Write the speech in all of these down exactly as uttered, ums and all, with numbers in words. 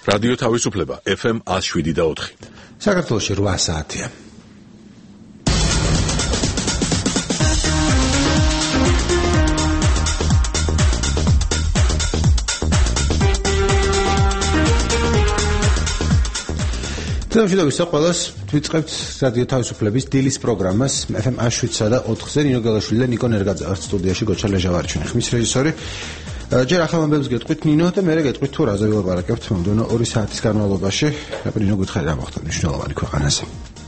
რადიო თავისუფლება ეფ ემ one oh seven და four. საქართველოში eight საათია. Თემშიდობის ყველას ვიწყებთ რადიო თავისუფლების დილის პროგრამას ეფ ემ one oh seven და four-ზე ნინო გელაშვილი და ნიკო ნერგაძე სტუდიაში გოჩა ლეჟავარიჩვენი. ხმის რეჟისორი ჯერ ახალ ამბებს გეტყვით ნინო და მე გეტყვით თუ რაზე ვილაპარაკებთ მომდევნო ორი საათის განმავლობაში. აბა ნინო გითხარი რა მოხდა მნიშვნელოვანი ქვეყანაზე.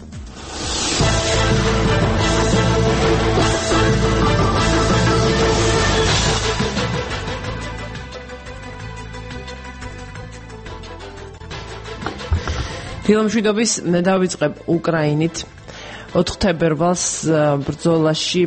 ფილმშვიდობის დავიწყებ უკრაინით. ოთხ თებერვალს ბრძოლაში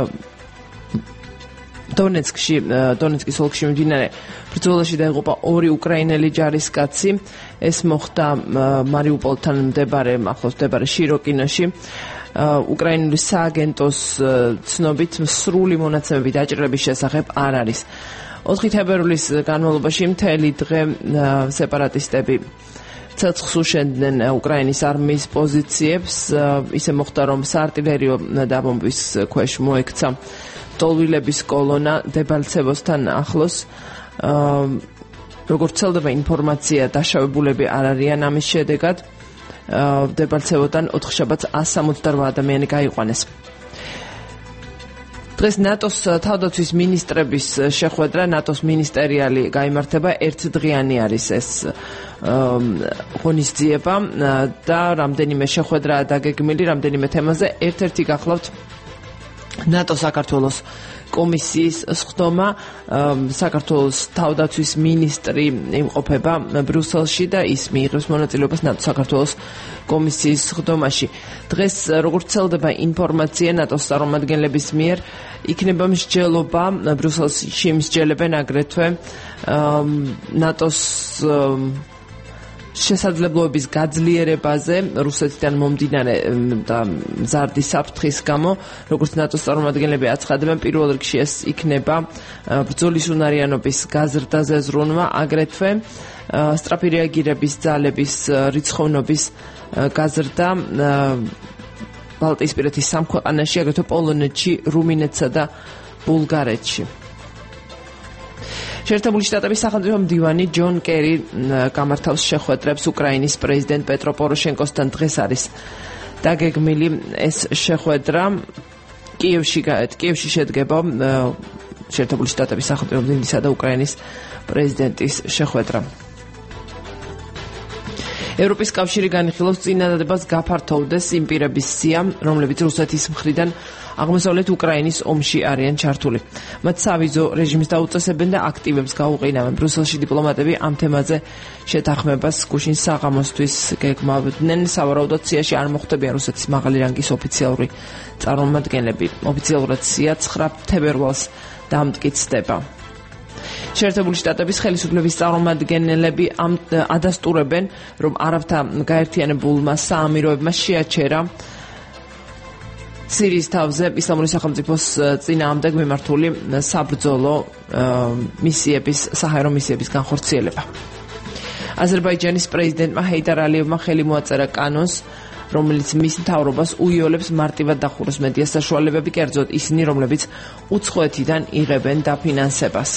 დონეცკში დონეცკის ოლქში მიმდინარე ბრძოლაში დაიღუპა ორი უკრაინელი ჯარისკაცი. ეს მოხდა მარიუპოლთან მდებარე ახლოს მდებარე შიროკინოში. უკრაინული სააგენტოს ცნობით სრული მონაცემები დაჭრების შესახებ არ არის. ოთხი თებერვლის განმავლობაში მთელი დღე სეპარატისტები ცეცხლს უშენდნენ უკრაინის არმიის პოზიციებს. ისე მოხდა, რომ საარტილერიო დაბომბვის ქვეშ მოექცა ტოლვილების კოლონა დებალცევოსთან ახლოს. როგორც ვრცელდება ინფორმაცია, დაშავებულები არ არიან ამის შედეგად. დებალცევოდან ოთხშაბათს one hundred seventy-eight ადამიანი გაიყვანეს. დღეს ნატოს თავდაცვის მინისტრების შეხვედრა, ნატოს მინისტერიალი გაიმართება, ერთდღიანი არის ეს ღონისძიება და რამდენიმე შეხვედრაა დაგეგმილი რამდენიმე თემაზე. ერთ-ერთი გახლავთ ნატო საქართველოს კომისიის სხდომა. საქართველოს თავდაცვის მინისტრი იმყოფება ბრიუსელში და ის მიიღებს მონაწილეობას ნატო საქართველოს კომისიის სხდომაში. დღეს როგორც ვრცელდება ინფორმაცია ნატოს წარმომადგენლების მიერ, იქნება მსჯელობა ბრიუსელში მსჯელებენ აგრეთვე ნატოს შესაძლებლობების გაძლიერებაზე რუსეთიდან მომდინარე და მზარდი საფრთხის გამო. როგორც ნატოს წარმომადგენლები აცხადებენ, პირველ რიგში ეს იქნება ბრძოლის უნარიანობის გაზრდაზე ზრუნვა, აგრეთვე სწრაფი რეაგირების ძალების რიცხოვნობის გაზრდა ბალტიისპირეთის სამ ქვეყანაში, აგრეთვე პოლონეთში, რუმინეთსა და ბულგარეთში. შეერთებული შტატების სახელმწიფო მდივანი ჯონ კერი გამართავს შეხვედრებს უკრაინის პრეზიდენტ პეტრო პოროშენკოსთან. დღეს არის დაგეგმილი ეს შეხვედრა. კიევში კიევში შედგება შეერთებული შტატების სახელმწიფო მდივანისა და უკრაინის პრეზიდენტის შეხვედრა. ევროპის კავშირი განიხილავს წინადადებას გაფართოვდეს იმ პირების სია, რომლებიც რუსეთის მხრიდან აღმოსავლეთ უკრაინის ომში არიან ჩართული. მათ სავიზო რეჟიმს დაუწესებენ და აქტივებს გაუყინავენ. ბრიუსელში დიპლომატები ამ თემაზე შეთანხმებას გუშინ საღამოსთვის გეგმავდნენ. სავარაუდოდ სიაში არ მოხვდებიან რუსეთის მაღალი რანგის ოფიციალური წარმომადგენლები. ოფიციალურად სია ცხრა თებერვალს დამტკიცდება. შეერთებული შტატების ხელისუფლების წარმომადგენლები ადასტურებენ, რომ არაბთა გაერთიანებულმა საამიროებმა შეაჩერა სირიის თავზე ისლამური სახელმწიფოს წინააღმდეგ მიმართული საბრძოლო მისიების, საჰაერო მისიების განხორციელება. აზერბაიჯანის პრეზიდენტმა ჰეიდარ ალიევმა ხელი მოაწერა კანონს, რომელიც მის მთავრობას უიოლებს მარტივად დახუროს მედია საშუალებები, კერძოდ ისინი, რომლებიც უცხოეთიდან იღებენ დაფინანსებას.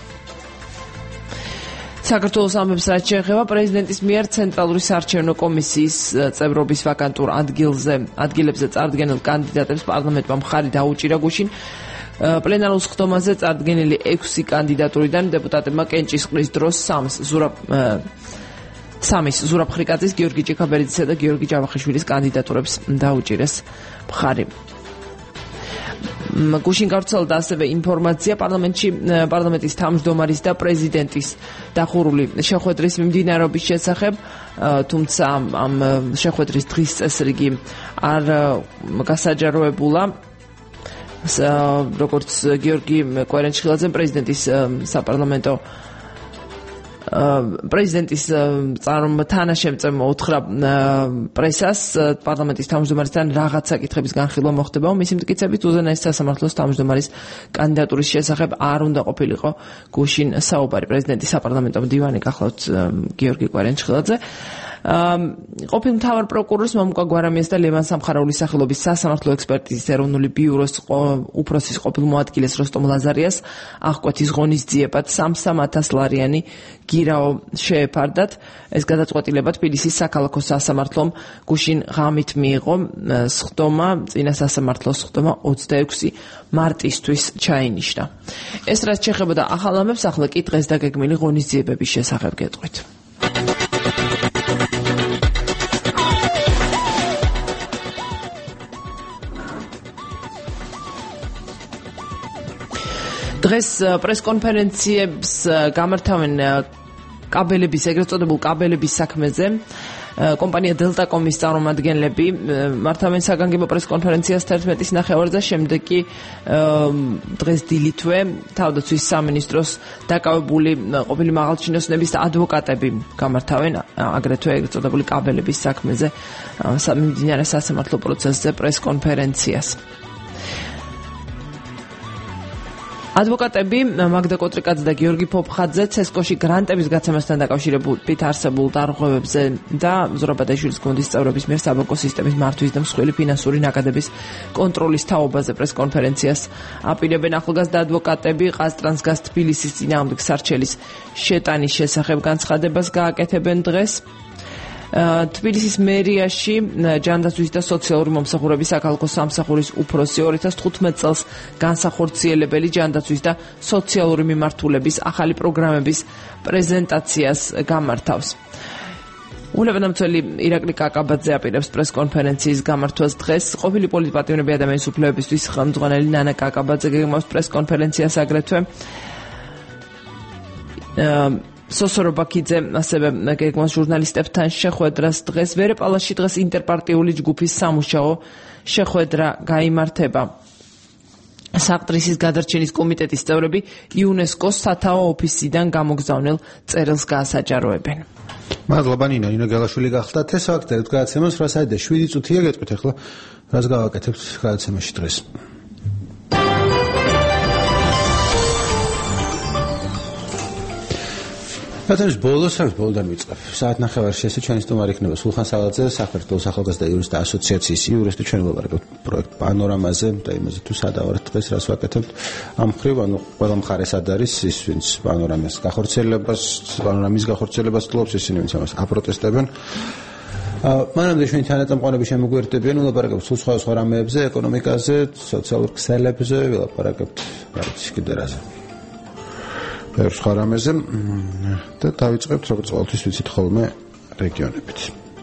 საქართველოს ამბებს რაც შეეხება პრეზიდენტის მიერ ცენტრალური საარჩევნო კომისიის წევრობის ვაკანტურ ადგილზე ადგილებზე წარდგენილ კანდიდატებს პარლამენტმა მხარი დაუჭირა გუშინ. პლენარულ სხდომაზე წარდგენილი ექვსი კანდიდატურიდან დეპუტატებმა კენჭისყრის დროს სამს ზურაბ სამის ზურაბ ხრიკაძის, გიორგი ჭიქაბერიძისა და გიორგი ჯავახიშვილის კანდიდატურებს დაუჭირეს მხარი. გუშინ გავრცელდა ასევე ინფორმაცია პარლამენტში პარლამენტის თავმჯდომარის და პრეზიდენტის დახურული შეხვედრის მიმდინარეობის შესახებ, თუმცა ამ შეხვედრის დღის წესრიგი არ გასაჯაროებულა. როგორც გიორგი კვერენჩხილაძე პრეზიდენტის საპარლამენტო პრეზიდენტის თანაშემწემო უთხრა პრესას პარლამენტის თავმჯდომარესთან რაღაც საკითხების განხილვა მოხდებაო. მისი მტკიცებით უზენაეს სასამართლოს თავმჯდომარის კანდიდატურის შესახებ არ უნდა ყოფილიყო გუშინ საუბარი. პრეზიდენტის საპარლამენტო მდივანი გახლავთ გიორგი კვარიანჩხილაძე. ყოფილ მთავარ პროკურორის მომუკა გვარამიას და ლევან სამხარაულის სახელობის სასამართლო ექსპერტიზის ეროვნული ბიუროს უფროსის ყოფილ მოადგილეს როსტომ ლაზარიას აღკვეთის ღონისძიებად სამსამ ათას ლარიანი გირაო შეეფარდათ. ეს გადაწყვეტილება თბილისის საქალაქო სასამართლომ გუშინ ღამით მიიღო. სხდომა წინა სასამართლოს სხდომა ოცდაექვსი მარტისთვის ჩაინიშნა. ეს რაც შეეხებოდა ახალ ამებს, ახლა კი დღეს დაგეგმილი ღონისძიებების შესახებ გეტყვით. დღეს პრესკონფერენციებს გამართავენ კაბელების, ეგრეთ წოდებულ კაბელების საქმეზე. კომპანია დელტაკომის წარმომადგენლები მართავენ საგანგებო პრესკონფერენციას თერთმეტის ნახევარზე, შემდეგ კი დღეს დილითვე თავდაცვის სამინისტროს დაკავებული ყოფილი მაღალჩინოსნების ადვოკატები გამართავენ აგრეთვე ეგრეთ წოდებული კაბელების საქმეზე მიმდინარე სასამართლო პროცესზე პრესკონფერენციას. ადვოკატები მაგდა კოტრიკაძე და გიორგი ფოფხაძე ცესკოში გრანტების გაცემასთან დაკავშირებით არსებულ დარღვევებზე და ზურაბ ბადაშვილის გუნდის წევრების მიერ საბანკო სისტემის მართვის და მსხვილი ფინანსური ნაკადების კონტროლის თაობაზე პრესკონფერენციას აპირებენ. ახალგაზრდა ადვოკატები ყაზტრანსგაზ თბილისის წინააღმდეგ სარჩელის შეტანის შესახებ განცხადებას გააკეთებენ დღეს. თბილისის მერიაში ჯანდაცვის და სოციალური მომსახურების საქალაქო სამსახურის უფროსი ორი ათას თხუთმეტ წელს განსახორციელებელი ჯანდაცვის და სოციალური მიმართულების ახალი პროგრამების პრეზენტაციას გამართავს. ულევანამცველი ირაკლი კაკაბაძე აპირებს პრესკონფერენციის გამართვას დღეს. ყოფილი პოლიტპატიმრები ადამიანის უფლებებისთვის ხელმძღვანელი ნანა კაკაბაძე გეგმავს პრესკონფერენციას აგრეთვე. სოსორო ბაქიძე ასევე გეგმავს ჟურნალისტებთან შეხვედრას დღეს. ვერეპალაში დღეს ინტერპარტიული ჯგუფის სამუშაო შეხვედრა გაიმართება. საყდრისის გადარჩენის კომიტეტის წევრები იუნესკოს სათაო ოფისიდან გამოგზავნილ წერილს გაასაჯაროებენ. მადლობა ნინა, ნინა გელაშვილი გახდათ. ეს ვაქცევთ გადაცემას რა საერთოდ შვიდი წუთია გეტყვით ახლა რას გავაკეთებთ გადაცემაში დღეს. გადაცემის ბოლოს არის ბოლოდან ვიწყებ. საათ ნახევარში ესე ჩვენი სტუმარი იქნება სულხან სალაძე, საქართველოს ახალგაზრდა იურისტთა ასოციაციის იურისტი. ჩვენ ვილაპარაკებთ პროექტ პანორამაზე და იმაზე თუ სადავართ დღეს რას ვაკეთებთ. ამ მხრივ ანუ ყველა მხარე სად არის ის ვინც პანორამის გახორციელებას, პანორამის გახორციელებას თლობს, ისინი ვინც ამას აპროტესტებენ. მანამდე ჩვენი თანაწამყვანები შემოგვერდებიან, ვილაპარაკებთ სულ სხვა სხვა რამეებზე, ეკონომიკაზე, სოციალურ ქსელებზე, ვილაპარაკებთ რაღაც კიდე რაზე. ბევრ სხვა რამეზე და დავიწყებთ როგორც ყოველთვის ვიცით ხოლმე რეგიონებით.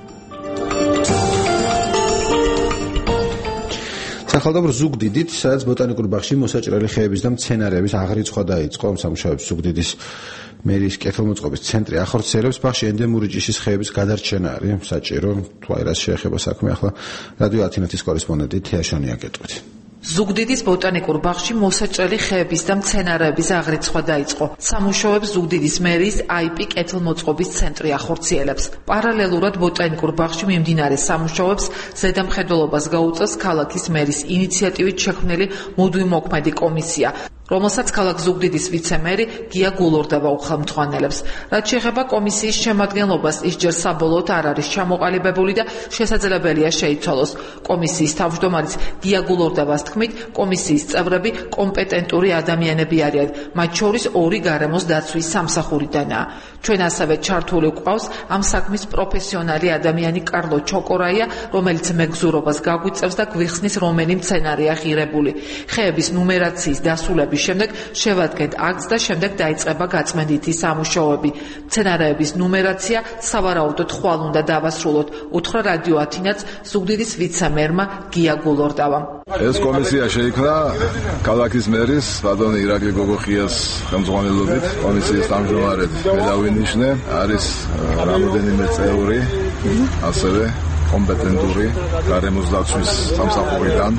სახელმწიფო ზუგდიდით, სადაც ბოტანიკურ ბაღში მოსაჭრელი ხეების და მცენარეების აღრიცხვა დაიწყო, ამ სამუშაოებს ზუგდიდის მერიის კეთილმოწყობის ცენტრი ახორციელებს. ბაღში ენდემური ჯიშის ხეების გადარჩენა არის საჭირო. თუ აი რას შეეხება საქმე, ახლა რადიო ათინათის კორესპონდენტი თეაშანია გეტყვით. ზუგდიდის ბოტანიკურ ბაღში მოსაჭრელი ხეების და მცენარეების აღრიცხვა დაიწყო. სამუშაოებს ზუგდიდის მერიის აი პი კეთილმოწყობის ცენტრი ახორციელებს. პარალელურად ბოტანიკურ ბაღში მიმდინარე სამუშაოებს ზედამხედველობას გაუწევს ქალაქის მერის ინიციატივით შექმნილი მუდმივმოქმედი კომისია, რომელსაც ქალაქ ზუგდიდის ვიცე-მერი გია გულორდავა უხელმძღვანელებს. რაც შეეხება კომისიის შემადგენლობას, ის ჯერ საბოლოოდ არ არის ჩამოყალიბებული და შესაძლებელია შეიცვალოს. კომისიის თავმჯდომარის გია გულორდავას თქმით, კომისიის წევრები კომპეტენტური ადამიანები არიან, მათ შორის ორი გარემოს დაცვის სამსახურიდანაა. ჩვენ ასევე ჩართული გვყავს ამ საქმის პროფესიონალი ადამიანი კარლო ჩოკორაია, რომელიც მეგზურობას გაგვიწევს და გვიხსნის რომელი მცენარეა ღირებული. ხეების ნუმერაციის დასრულების შემდეგ შევადგენთ აქტს და შემდეგ დაიწყება გაწმენდითი სამუშაოები. მცენარეების ნუმერაცია სავარაუდოდ ხვალ უნდა დავასრულოთ, უთხრა რადიო ათინაც ზუგდიდის ვიცე-მერმა გია გულორდავამ. ეს კომისია შეიქმნა ქალაქის მერის ბატონი ირაკლი გოგოხიას ხელმძღვანელობით. კომისიის თავმჯდომარედ მე დავინიშნე, არის რამოდენიმე წევრი, ასევე კომპეტენტური გარემოს დაცვის სამსახურიდან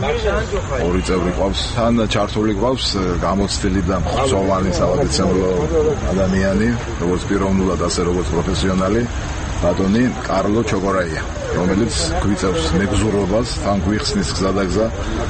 ორი წევრი ყავს. თან ჩართული ყავს გამოცდილი და მხცოვანი სავადიცემულო ადამიანი, როგორც პიროვნულად, ასე როგორც პროფესიონალი, ბატონი კარლო ჩოგორაია, რომელიც გვიწევს მეგზურობას, თან გვიხსნის გზადაგზა,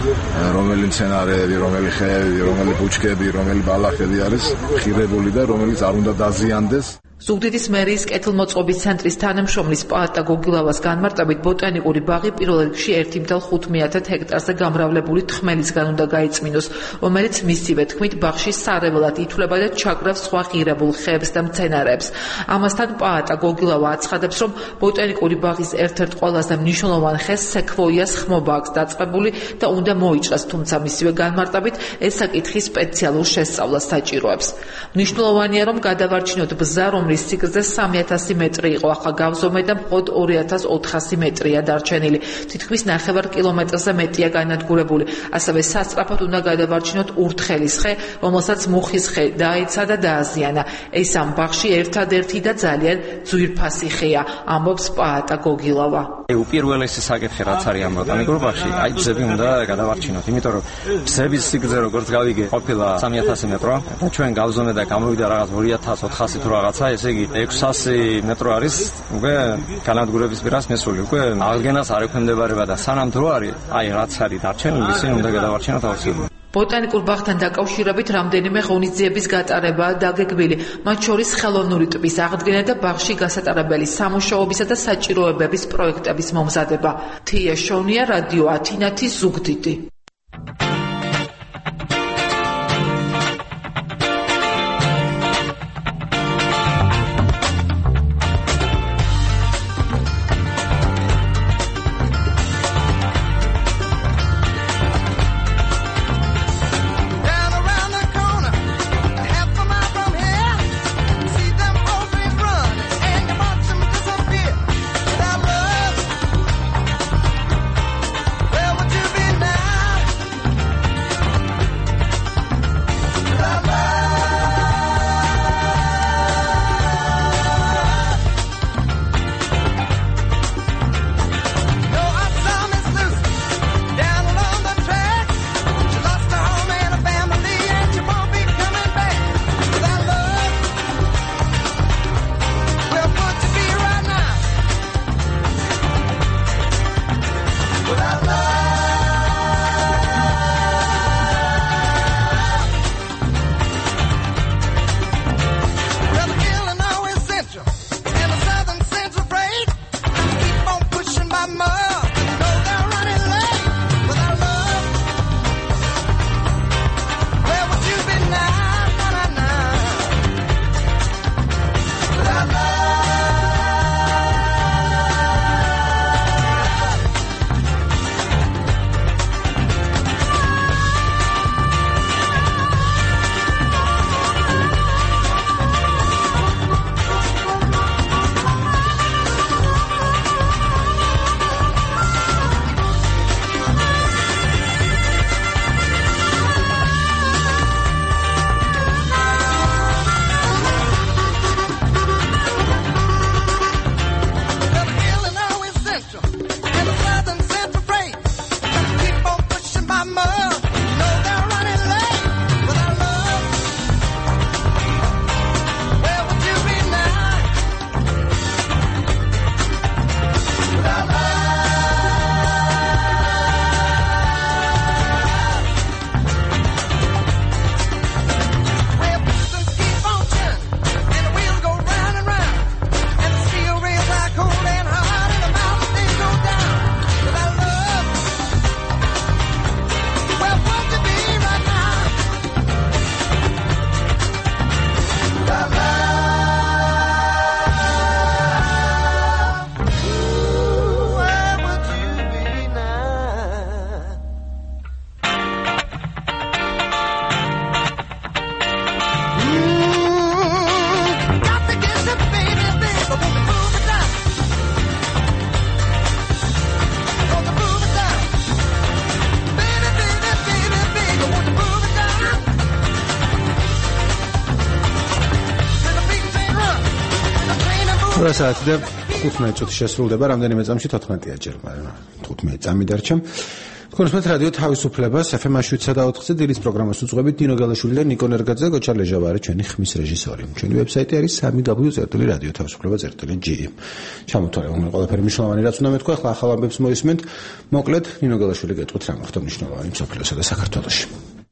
რომელი მცენარეები, რომელი ხეები, რომელი ბუჩქები, რომელი ბალახები არის ხირებული და რომელიც არ უნდა დაზიანდეს. ზუგდიდის მერიის კეთილმოწყობის ცენტრის თანამშრომლის პაატა გოგილავას განმარტებით ბოტანიკური ბაღი პირველ რიგში ერთი ათეული ხუთი ჰექტარზე გამრავლებული თხმელისგან უნდა გაიწმინოს, რომელიც მისივე თქმით ბაღში სარეველად ითვლება და ჩაგრავს სხვა ღირებულ ხეებს და მცენარეებს. ამასთან პაატა გოგილავა აცხადებს, რომ ბოტანიკური ბაღის ერთ-ერთ ყველაზე მნიშვნელოვან ხეს სეკვოიას ხმობა აქვს დაწყებული და უნდა მოიჭრას, თუმცა მისივე განმარტებით ეს საკითხი სპეციალურ შესწავლას საჭიროებს. მნიშვნელოვანია, რომ გადავარჩინოთ ბზა, რომ სიგრძე სამი ათასი მეტრი იყო, ახლა გავზომე და მხოლოდ ორი ათას ოთხასი მეტრია დარჩენილი. თითქმის ნახევარ კილომეტრზე მეტია განადგურებული. ასევე სასწრაფოდ უნდა გადავარჩინოთ ურთხელის ხე, რომელსაც მუხის ხე დაეცა და დააზიანა. ეს ამ ბაღში ერთადერთი და ძალიან ძვირფასი ხეა, ამბობს პაატა გოგილავა. უპირველესი საკითხი რაც არის ამ ბოტანიკურ ბაღში, აი ბზები უნდა გადავარჩინოთ, იმიტომ რომ ბზების სიგრძე როგორც გავიგე, ყოფილა სამი ათასი მეტრო და ჩვენ გავზომე და გამოვიდა რაღაც ორი ათას ოთხასი თუ რაღაცა, ესე იგი ექვსასი მეტრო არის უკვე განადგურების პირას მესული. უკვე აღდგენას არ ექვემდებარება და სანამ დრო არის, აი რაც არის დარჩენილი, ისინი უნდა გადავარჩინოთ აუცილებლად. ბოტანიკურ ბაღთან დაკავშირებით რამდენიმე ღონისძიების გატარებაა დაგეგმილი, მათ შორის ხელოვნური ტბის აღდგენა და ბაღში გასატარებელი სამუშაოებისა და საჭიროებების პროექტების მომზადება. თია შონია, რადიო ათინათი, ზუგდიდი. Saatde ხუთმეტი წუთი შესრულდება, რამდენიმე წამში თოთხმეტია ჯერ, მაგრამ თხუთმეტი წამი დარჩა. კონსპეთ რადიო თავისუფლებას ეფ ემ შვიდსა და ოთხზე დილის პროგრამას უძღვებით ნინო გალაშვილი და ნიკო ნერგაძე, გოჩა ლეჟავარი ჩვენი ხმის რეჟისორი. ჩვენი ვებსაიტი არის სამი დაბლიუ წერტილი რადიო თავისუფლება წერტილი ჯი ემ. ჩამოთვალე უნდა ყველაფერი მნიშვნელოვანი რაც უნდა მეთქვა, ახლა ახალ ამბებს მოისმენთ. მოკლედ ნინო გალაშვილი გეტყვით რა მოხდა მნიშვნელოვანი მსოფლიოსა და საქართველოში.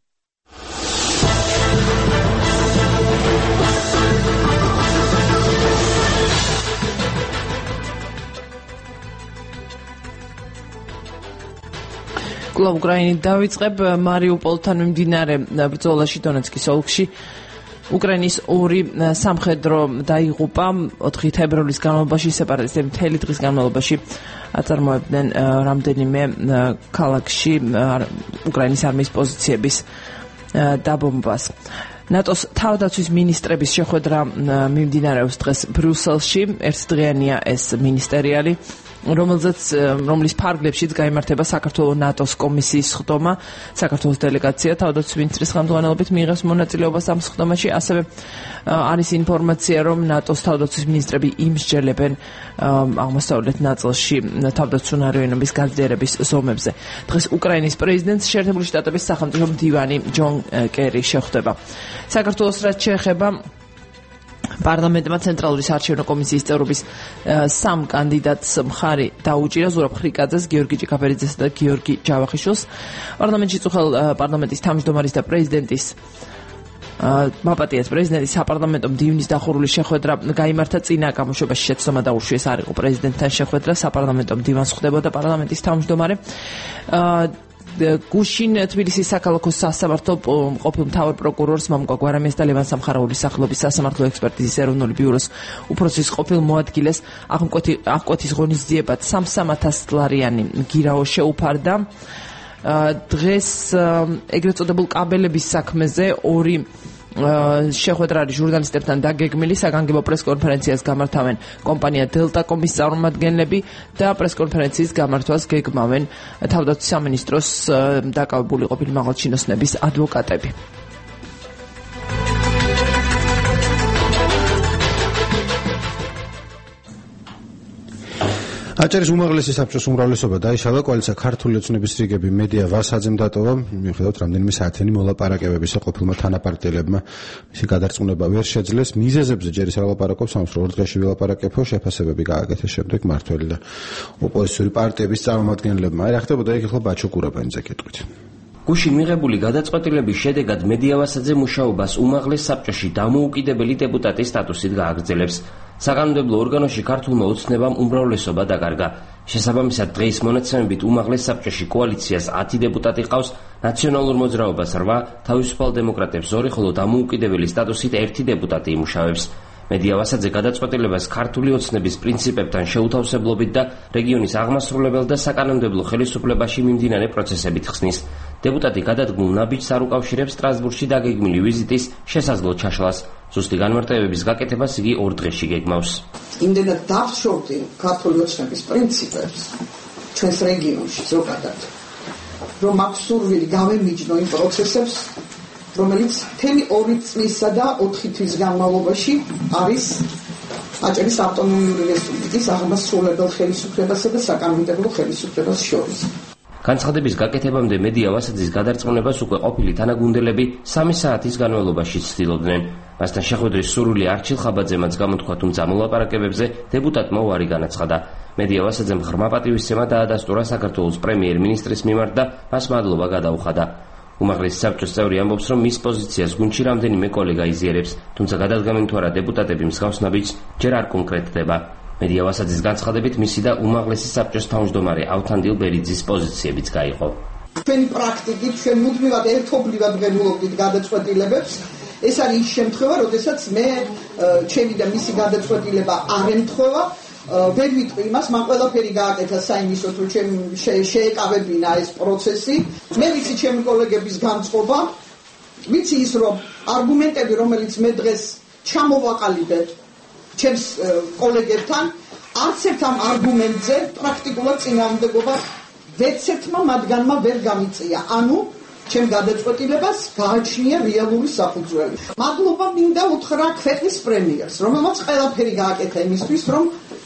კლუბ უკრაინით დავიწყებ მარიუპოლთან მიმდინარე ბრძოლაში დონეცკის ოლქში უკრაინის ორი სამხედრო დაიღუპა ოთხი თებერვლის განმავლობაში სეპარატისტები მთელი დღის განმავლობაში აწარმოებდნენ რამდენიმე ქალაქში უკრაინის არმიის პოზიციების დაბომბვას. ნატოს თავდაცვის მინისტრების შეხვედრა მიმდინარეობს დღეს ბრიუსელში. ერთდღიანია ეს მინისტერიალი, რომელზეც რომლის ფარგლებშიც გაიმართება საქართველოს ნატოს კომისიის სხდომა. საქართველოს დელეგაცია თავდაცვის მინისტრის ხელმძღვანელობით მიიღებს მონაწილეობას ამ სხდომაში. ასევე არის ინფორმაცია, რომ ნატოს თავდაცვის მინისტრები იმსჯელებენ აღმოსავლეთ ნაწილში თავდაცვის უნარიანობის გაძლიერების ზომებზე. დღეს უკრაინის პრეზიდენტს შეერთებული შტატების სახელმწიფო მდივანი ჯონ კერი შეხვდება. საქართველოს რაც შეეხება პარლამენტმა ცენტრალური საარჩევნო კომისიის წევრობის სამ კანდიდატს მხარი დაუჭირა ზურაბ ხრიკაძეს, გიორგი ჭიქაბერიძესა და გიორგი ჯავახიშვილს. პარლამენტში წუხელ პარლამენტის თავმჯდომარის და პრეზიდენტის მაპატიას პრეზიდენტის საპარლამენტო მდივნის დახურული შეხვედრა გაიმართა. წინა გამოშვებაში შეცდომა დაუშვიეს არ იყო პრეზიდენტთან შეხვედრა, საპარლამენტო მდივანს ხვდებოდა პარლამენტის თავმჯდომარე. გუშინ თბილისის საქალაქო სასამართლო ყოფილ მთავარ პროკურორს მამუკა გვარამიას და ლევან სამხარაულის სახელობის სასამართლო ექსპერტიზის ეროვნული ბიუროს უფროსის ყოფილ მოადგილეს აღკვეთის ღონისძიებად სამსამათას ლარიანი გირაო შეუფარდა. დღეს ეგრეთ წოდებულ კაბელების საქმეზე ორი შეხვედრა არის ჟურნალისტებთან დაგეგმილი. საგანგებო პრესკონფერენციას გამართავენ კომპანია დელტაკომის წარმომადგენლები და პრესკონფერენციის გამართვას გეგმავენ თავდაცვის სამინისტროს დაკავებული ყოფილი მაღალჩინოსნების ადვოკატები. აჭარის უმაღლესი საბჭოს უმრავლესობა დაიშალა, კოალიცია ქართული ოცნების რიგები მედია ვასაძემ დატოვა. მიუხედავად რამდენიმე საათიანი მოლაპარაკებებისა ყოფილმა თანაპარტიელებმა მისი გადარწმუნება ვერ შეძლეს. მიზეზებზე ჯერ ისე ელაპარაკობს, ამას ორ დღეში ველაპარაკებო, შეფასებები გააკეთეს შემდეგ მართველი და ოპოზიციური პარტიების წარმომადგენლებმა. აი რა ხდებოდა იქ ახლა ბაჩო კურაბანიძე კითხვით. გუშინ მიღებული გადაწყვეტილების შედეგად მედია ვასაძე მუშაობას უმაღლეს საბჭოში დამოუკიდებელი დეპუტატის სტატუსით გააგრძელებს. საკანონმდებლო ორგანოში ქართულმა ოცნებამ უმრავლესობა დაკარგა. შესაბამისად დღეის მონაცემებით უმაღლეს საბჭოში კოალიციას ათი დეპუტატი ყავს, ნაციონალურ მოძრაობას რვა, თავისუფალ დემოკრატებს ორი, ხოლო დამოუკიდებელი სტატუსით ერთი დეპუტატი იმუშავებს. მედია ვასაძე გადაწყვეტილებას ქართული ოცნების პრინციპებთან შეუთავსებლობით და რეგიონის აღმასრულებელ და საკანონმდებლო ხელისუფლებაში მიმდინარე პროცესებით ხსნის. დეპუტატი გადადგმულ ნაბიჯს არ უკავშირებს სტრასბურგში დაგეგმილი ვიზიტის შესაძლო ჩაშლას. ზუსტი განმარტებების გაკეთებას იგი ორ დღეში გეგმავს. იმდენად დავშორდი ქართული ოცნების პრინციპებს ჩვენს რეგიონში ზოგადად, რომ აქვს სურვილი გავემიჯნო იმ პროცესებს, რომელიც მთელი ორი წლისა და ოთხი თვის განმავლობაში არის აჭარის ავტონომიური რესპუბლიკის აღმასრულებელ ხელისუფლებასა და საკანონმდებლო ხელისუფლებას შორის. განცხადების გაკეთებამდე მედია ვასაძის გადარწმუნებას უკვე ყოფილი თანაგუნდელები სამი საათის განმავლობაში ცდილობდნენ. მასთან შეხვედრის სურვილი არჩილ ხაბაძემაც გამოთქვა, თუმცა მოლაპარაკებებზე დეპუტატმა უარი განაცხადა. მედია ვასაძემ ღრმა პატივისცემა დაადასტურა საქართველოს პრემიერ-მინისტრის მიმართ და მას მადლობა გადაუხადა. უმაღლესი საბჭოს წევრი ამბობს, რომ მის პოზიციას გუნდში რამდენიმე კოლეგა იზიარებს, თუმცა გადადგამენ თუ არა დეპუტატები მსგავს ნაბიჯს ჯერ არ კონკრეტდება. მედია ვასაძის განცხადებით მისი და უმაღლესი საბჭოს თავმჯდომარე ავთანდილ ბერიძის პოზიციებიც გაიყო. ჩვენი პრაქტიკით ჩვენ მუდმივად ერთობლივად ვეულობდით გადაწყვეტილებებს. ეს არის ის შემთხვევა, როდესაც მე ჩემი და მისი გადაწყვეტილება არ ემთხვევა. ვერ ვიტყვი იმას, მან ყველაფერი გააკეთა საინისოდ, რომ ჩემ შეეკავებინა ეს პროცესი. მე ვიცი ჩემი კოლეგების განწყობა, ვიცი ის, რომ არგუმენტები, რომელიც მე დღეს ჩამოვაყალიბე ჩემს კოლეგებთან, არც ერთ ამ არგუმენტზე პრაქტიკულად წინააღმდეგობა ვეცერთმა მათგანმა ვერ გამიწია. ანუ ჩემ გადაწყვეტილებას გააჩნია რეალური საფუძველი. მადლობა მინდა უთხრა ქვეყნის პრემიერს, რომელმაც ყველაფერი გააკეთა იმისთვის, რომ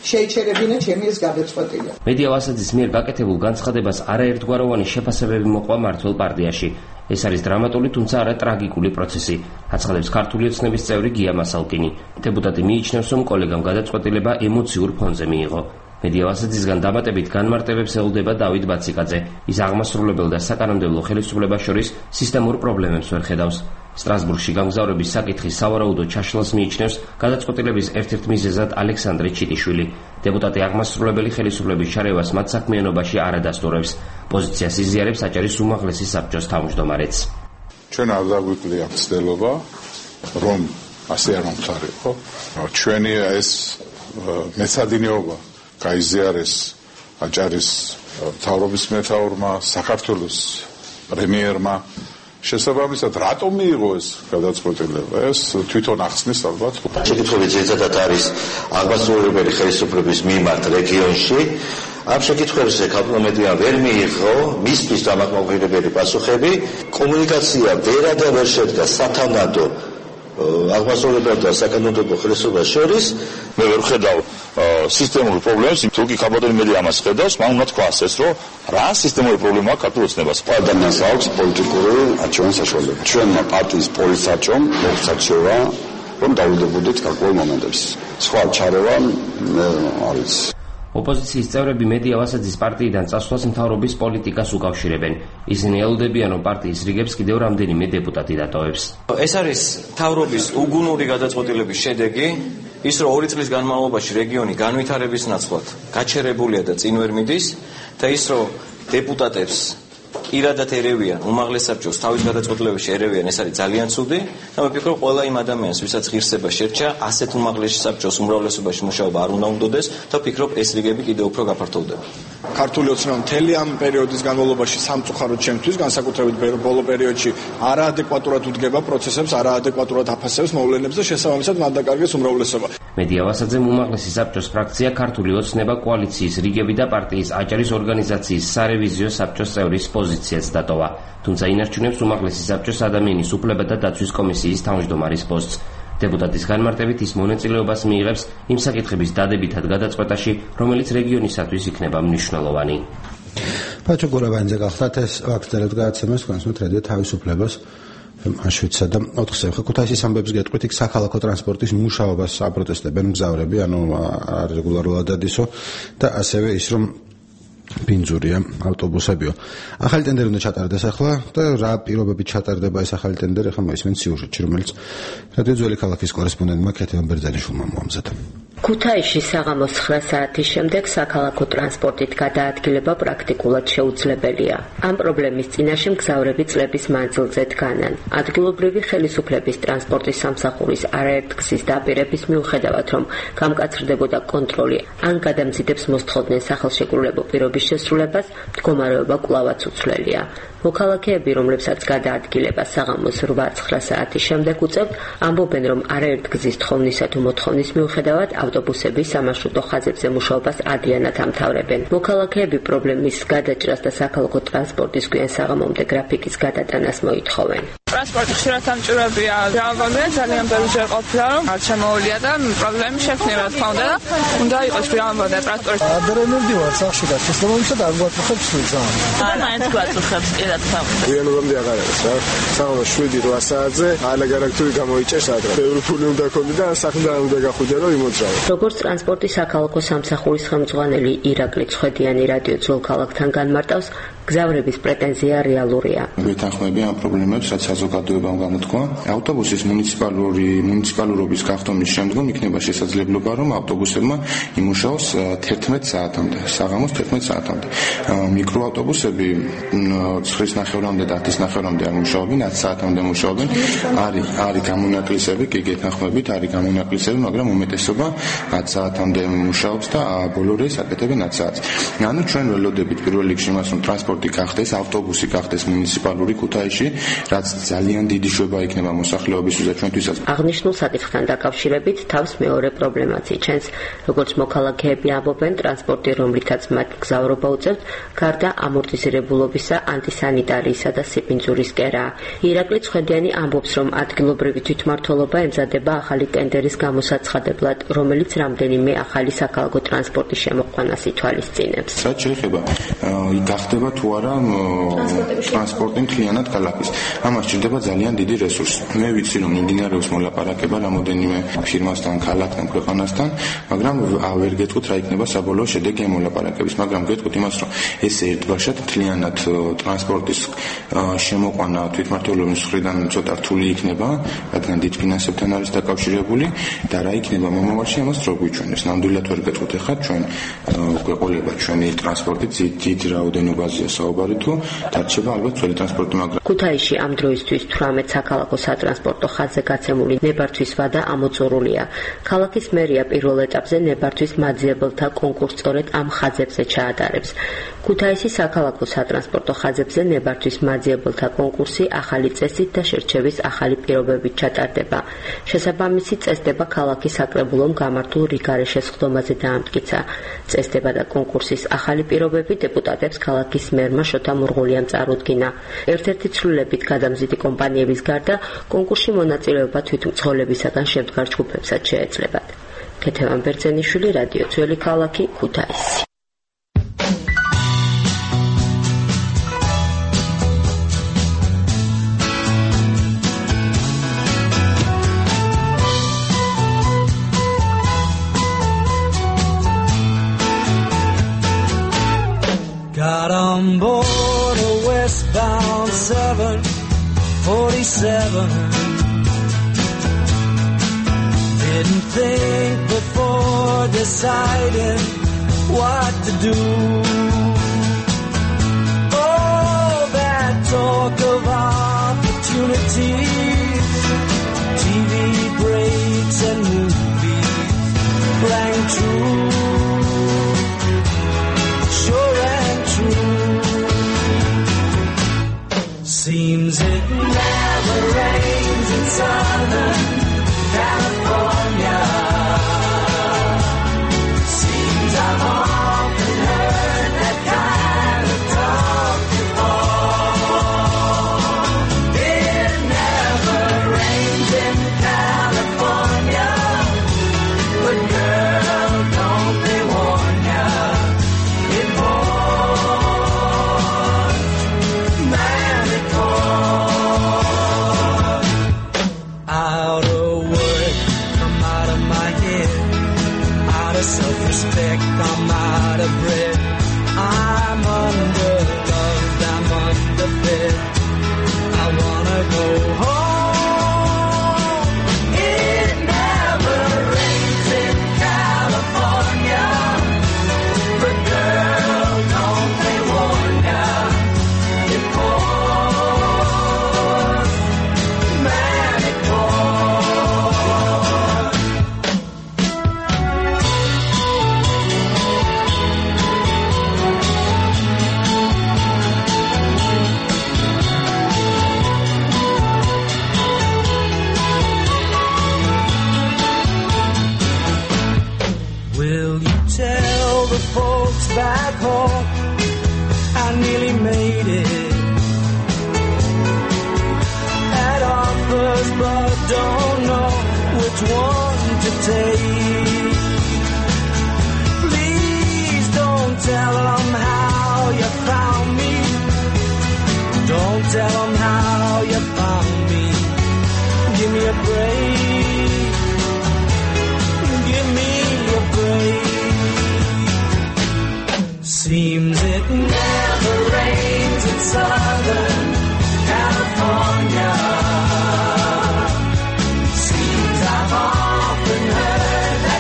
შეეჩერებინა ჩემი ეს გადაწყვეტილება. მედია ვასაძის მიერ გაკეთებულ განცხადებას არაერთგვაროვანი შეფასებები მოყვა მმართველ პარტიაში. ეს არის დრამატული, თუმცა არა ტრაგიკული პროცესი, აცხადებს ქართული ოცნების წევრი გია მასალკინი. დეპუტატი მიიჩნევს, რომ კოლეგამ გადაწყვეტილება ემოციურ ფონზე მიიღო. მედია ვასაძისგან დამატებით განმარტებებს ელოდება დავით ბაციკაძე. ის აღმასრულებელ და საკანონმდებლო ხელისუფლებას შორის სისტემურ პრობლემებს ვერ ხედავს. სტრასბურგში გამგზავრების საკითხის სავარაუდო ჩაშლას მიიჩნევს გადაწყვეტილების ერთ-ერთ მიზეზად ალექსანდრე ჩიტიშვილი. დეპუტატი აღმასრულებელი ხელისუფლების ჩარევას მათ საქმიანობაში არ ადასტურებს. პოზიციას იზიარებს აჭარის უმაღლესი საბჭოს თავმჯდომარეც. ჩვენ არ დაგვიკლია მცდელობა, რომ ასე არ მომხდარიყო. ჩვენი ეს მეცადინეობა გაიზიარეს აჭარის მთავრობის მეთაურმა, საქართველოს პრემიერმა. შესაბამისად, რატომ მიიღო ეს გადაწყვეტილება? ეს თვითონ ახსნის ალბათ. შეკითხვები ძირითადად არის აღმასრულებელი ხელისუფლების მიმართ რეგიონში. ამ შეკითხვებზე კაბინეტმა ვერ მიიღო მისთვის დამაკმაყოფილებელი პასუხები. კომუნიკაცია ვერა და ვერ შედგა სათანადო აღმასრულებელ და საკანონმდებლო ხელისუფლებას შორის. მე ვერ ხედავ სისტემური პრობლემას, თუკი კაბინეტი მედია ამას ხედავს, მან უნდა თქვას ეს, რომ რა სისტემური პრობლემაა ქართულ ოცნებას. ადამიანს აქვს პოლიტიკური არჩევანის საშუალება. ჩვენმა პარტიის პოლიტსარჩომ მოხსარჩევა, რომ დაუდებოდეთ გარკვეულ მომენტებს. სხვა ჩარევა მე არ ვიცი. ოპოზიციის წევრები მედია ვასაძის პარტიიდან წასვლას მთავრობის პოლიტიკას უკავშირებენ. ისინი ელოდებიან, რომ პარტიის რიგებს კიდევ რამდენიმე დეპუტატი დატოვებს. ეს არის მთავრობის უგუნური გადაწყვეტილების შედეგი, ის რომ ორი წლის განმავლობაში რეგიონი განვითარების ნაცვლად გაჩერებულია და წინ ვერ მიდის და ის რომ დეპუტატებს პირადად ერევიან უმაღლეს საბჭოს თავის გადაწყვეტილებებში ერევიან, ეს არის ძალიან ცუდი და მე ვფიქრობ, ყველა იმ ადამიანს, ვისაც ღირსება შერჩა, ასეთ უმაღლეს საბჭოს უმრავლესობაში მუშაობა არ უნდა უნდოდეს და ვფიქრობ, ეს რიგები კიდევ უფრო გაფართოვდება. ქართული ოცნება მთელი ამ პერიოდის განმავლობაში სამწუხაროდ ჩემთვის, განსაკუთრებით ბოლო პერიოდში არაადეკვატურად უდგება პროცესებს, არაადეკვატურად აფასებს მოვლენებს და შესაბამისად მან დაკარგეს უმრავლესობა. მედია ვასაძემ უმაღლესი საბჭოს ფრაქცია ქართული ოცნება კოალიციის რიგები და პარტიის აჭარის ორგანიზაციის სარევიზიო საბჭოს წევრის პოზიციაც დატოვა. თუმცა ინარჩუნებს უმაღლესი საბჭოს ადამიანის უფლებათა დაცვის კომისიის თავმჯდომარის პოსტს. დეპუტატის განმარტებით ის მონაწილეობას მიიღებს იმ საკითხების დადებითად გადაწყვეტაში, რომელიც რეგიონისათვის იქნება მნიშვნელოვანი. ბაჭო გურაბანიძე გახლავთ ეს ვაქცინალებს გადაცემას კონსულტ რადიო თავისუფლებას აშვიდსა და ოთხზე ხუთასის ამბებს გეტყვით, იქ საქალაქო ტრანსპორტის მუშაობას აპროტესტებენ მგზავრები, ანუ არეგულარულად ადისო და ასევე ის რომ ბინძურია ავტობუსებიო. ახალი ტენდერი უნდა ჩატარდეს ახლა და რა პირობებით ჩატარდება ეს ახალი ტენდერი, ახლა მოისმენთ სიუჟეტში, რომელიც რადიო ძველი ქალაქის კორესპონდენტმა ქეთევან ბერძენიშვილმა მოამზადა. ქუთაისში საღამოს ცხრა საათის შემდეგ საქალაქო ტრანსპორტით გადაადგილება პრაქტიკულად შეუძლებელია. ამ პრობლემის წინაშე მგზავრები წლების მანძილზე დგანან. ადგილობრივი ხელისუფლების ტრანსპორტის სამსახურის არაერთგზის დაპირების მიუხედავად, რომ გამკაცრდებოდა კონტროლი, ან გადამზიდებს მოსთხოვდნენ სახელშეკრულებო პირობის შესრულებას, მდგომარეობა კვლავაც უცვლელია. მოქალაქეები, რომლებსაც გადაადგილება საღამოს რვა ცხრა საათის შემდეგ უწევთ, ამბობენ, რომ არაერთგზის თხოვნისა თუ მოთხოვნის მიუხედავად ავტობუსები სამარშრუტო ხაზებზე მუშაობას ადრიანად ამთავრებენ. მოქალაქეები პრობლემის გადაჭრას და საქალაქო ტრანსპორტის გვიან საღამომდე გრაფიკის გადატანას მოითხოვენ. ტრანსპორტი ხშირად ამჭირებია. გამოგონია ძალიან ბევრი ყოფილა, რომ არ შემოვლია და პრობლემი შექმნია, რა თქმა უნდა, და უნდა იყოს გამოგონია ტრანსპორტი. ადრენები ვარ სახში და შესაბამისად არ გვაწუხებს ზამს. და მაინც გვაწუხებს კი რა თქმა უნდა. ვიანობამდე აღარ არის რა. საღამოს შვიდი რვა საათზე ალაგარაქტური გამოიჭერს ადრე. ბევრი ფული უნდა ქონდე და საქმიდან უნდა გახვიდე რომ იმოძრავო. როგორც ტრანსპორტის საქალაქო სამსახურის ხელმძღვანელი ირაკლი ცხედიანი რადიო ძველ ქალაქთან განმარტავს, გზავრების პრეტენზია რეალურია. ვეთანხმები ამ პრობლემებს, რაც საზოგადოებამ გამოთქვა. ავტობუსის მუნიციპალური მუნიციპალურობის გახდომის შემდგომ იქნება შესაძლებლობა, რომ ავტობუსებმა იმუშაოს თერთმეტ საათამდე, საღამოს თერთმეტ საათამდე. მიკროავტობუსები ცხრის ნახევრამდე და ათის ნახევრამდე არ მუშაობენ, ათ საათამდე მუშაობენ. არის არის გამონაკლისები, კი გეთანხმებით, არის გამონაკლისები, მაგრამ უმეტესობა ათ საათამდე მუშაობს და ბოლო რეს აკეთებენ ათ საათს. ანუ ჩვენ ველოდებით პირველ რიგში მას, რომ ტრანსპორტ ტრანსპორტი გახდეს, ავტობუსი გახდეს მუნიციპალური ქუთაისში, რაც ძალიან დიდი შვება იქნება მოსახლეობისთვისაც ჩვენთვისაც. აღნიშნულ საკითხთან დაკავშირებით თავს მეორე პრობლემაც იჩენს, როგორც მოქალაქეები ამბობენ, ტრანსპორტი, რომლითაც მათ მგზავრობა უწევთ, გარდა ამორტიზირებულობისა, ანტისანიტარიისა და სიფინძურის კერაა. ირაკლი ცხედიანი ამბობს, რომ ადგილობრივი თვითმმართველობა ემზადება ახალი ტენდერის გამოსაცხადებლად, რომელიც რამდენიმე ახალი საქალაქო ტრანსპორტის შემოყვანას ითვალისწინებს. რაც შეიძლება გახდება თუ არა ტრანსპორტი მთლიანად ქალაქის. ამას ჭირდება ძალიან დიდი რესურსი. მე ვიცი, რომ მიმდინარეობს მოლაპარაკება რამოდენიმე ფირმასთან, ქალაქთან, ქვეყანასთან, მაგრამ ვერ გეტყვით რა იქნება საბოლოო შედეგი ამ მოლაპარაკების, მაგრამ გეტყვით იმას, რომ ეს ერთბაშად მთლიანად ტრანსპორტის შემოყვანა თვითმმართველობის მხრიდან ცოტა რთული იქნება, რადგან დიდ ფინანსებთან არის დაკავშირებული და რა იქნება მომავალში, ამას დრო გვიჩვენებს. ნამდვილად ვერ გეტყვით ახლა ჩვენ გვეყოლება ჩვენი ტრანსპორტი დიდ რაოდენობაზეა საუბარი თუ დარჩება ალბათ ძველი ტრანსპორტი, მაგრამ ქუთაისში ამ დროისთვის თვრამეტ საქალაქო სატრანსპორტო ხაზზე გაცემული ნებართვის ვადა ამოწურულია. ქალაქის მერია პირველ ეტაპზე ნებართვის მაძიებელთა კონკურსს სწორედ ამ ხაზებზე ჩაატარებს. ქუთაისის საქალაქო სატრანსპორტო ხაზებზე ნებართვის მაძიებელთა კონკურსი ახალი წესით და შერჩევის ახალი პირობებით ჩატარდება. შესაბამისი წესდება ქალაქის საკრებულომ გამართულ რიგარეშე სხდომაზე დაამტკიცა. წესდება და კონკურსის ახალი პირობები დეპუტატებს ქალაქის მერმა შოთა მურღულიამ წარუდგინა. ერთ-ერთი ცვლილებით გადამზიდი კომპანიების გარდა კონკურსში მონაწილეობა თვითმცხოვრებისაგან შემდგარ ჯგუფებსაც შეეძლებათ. ქეთევან ბერძენიშვილი, რადიო ძველი ქალაქი, ქუთაისი. Got on board a westbound seven forty-seven. Didn't think before deciding what to do. Oh, that talk of opportunities, T V breaks and movies rang true. Sure and true. Seems it never rains in Southern California. Seems I've often heard that kind of talk before. It never rains in California, but girl, don't they warn ya? It pours, man, it pours. Out of work, I'm out of my head. Out of self-respect, I'm out of breath. I'm under-loved, I'm underfed. I wanna go home. It never rains in California, but girl, don't they warn ya? It pours, man, it pours. Will you tell the folks back home I nearly made it? Had offers but don't know which one to take. Please don't tell them how you found me. Don't tell them how you found me. Give me a break. Give me a break. Seems it never rains in Southern California. Seems I've often heard that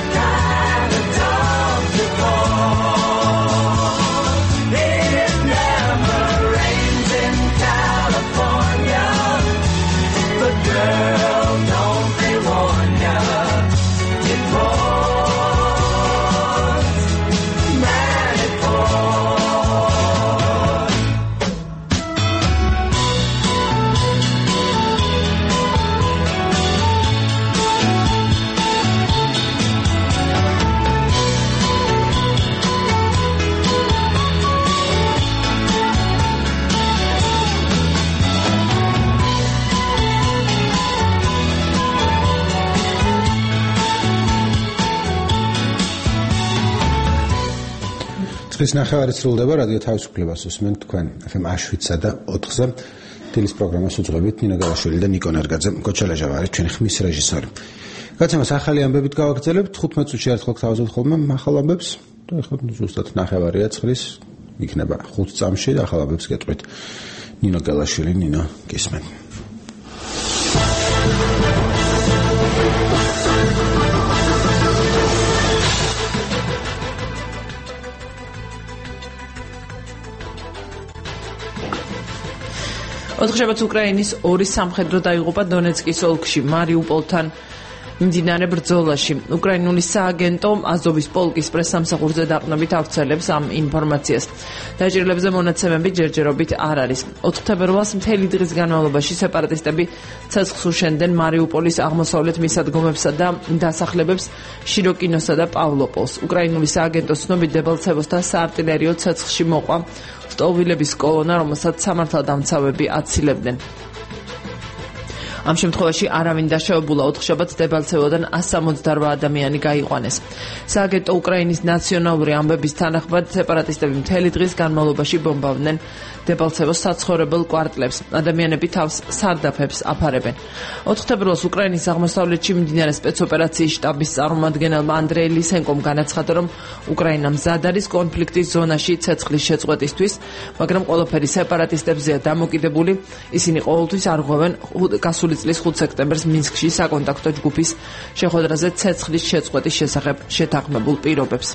სოფლის ნახევარი სრულდება რადიო თავისუფლებას უსმენთ თქვენ F M შვიდსა და ოთხზე დილის პროგრამას უძღვებით ნინო გალაშვილი და ნიკო ნერგაძე გოჩა ლეჟავარი ჩვენი ხმის რეჟისორი. გაცემას ახალი ამბებით გავაგრძელებთ თხუთმეტ წუთში ერთხელ გთავაზობთ ხოლმე ახალ ამბებს და ეხლა ზუსტად ნახევარია ცხრის იქნება ხუთ წამში და ახალ ამბებს გეტყვით ნინო გალაშვილი ნინო გისმენ. ოთხშაბათს უკრაინის ორი სამხედრო დაიღუპა დონეცკის ოლქში მარიუპოლთან მიმდინარე ბრძოლაში. უკრაინული სააგენტო აზოვის პოლკის პრესსამსახურზე დაყრდნობით ავრცელებს ამ ინფორმაციას. დაჭირილებზე მონაცემები ჯერჯერობით არ არის. ოთხთებერვალს მთელი დღის განმავლობაში სეპარატისტები ცეცხლს უშენდნენ მარიუპოლის აღმოსავლეთ მისადგომებსა და დასახლებებს შიროკინოსა და პავლოპოლს. უკრაინული სააგენტოს ცნობით დებალცევოსთა საარტილერიო ცეცხლში მოყვა სტოვილების კოლონა, რომელსაც სამართალდამცავები აცილებდნენ. ამ შემთხვევაში არავინ დაშავებულა ოთხშაბათს დებალცევოდან one seventy-eight ადამიანი გაიყვანეს. სააგენტო უკრაინის ნაციონალური ამბების თანახმად სეპარატისტები მთელი დღის განმავლობაში ბომბავდნენ დებალცევოს საცხოვრებელ კვარტლებს. ადამიანები თავს სარდაფებს აფარებენ. ოთხთებერვალს უკრაინის აღმოსავლეთში მიმდინარე სპეცოპერაციის შტაბის წარმომადგენელმა ანდრეი ლისენკომ განაცხადა, რომ უკრაინა მზად არის კონფლიქტის ზონაში ცეცხლის შეწყვეტისთვის, მაგრამ ყველაფერი სეპარატისტებზეა დამოკიდებული. ისინი ყოველთვის არღვევენ გასული წლის ხუთ სექტემბერს მინსკში საკონტაქტო ჯგუფის შეხვედრაზე ცეცხლის შეწყვეტის შესახებ შეთანხმებულ პირობებს.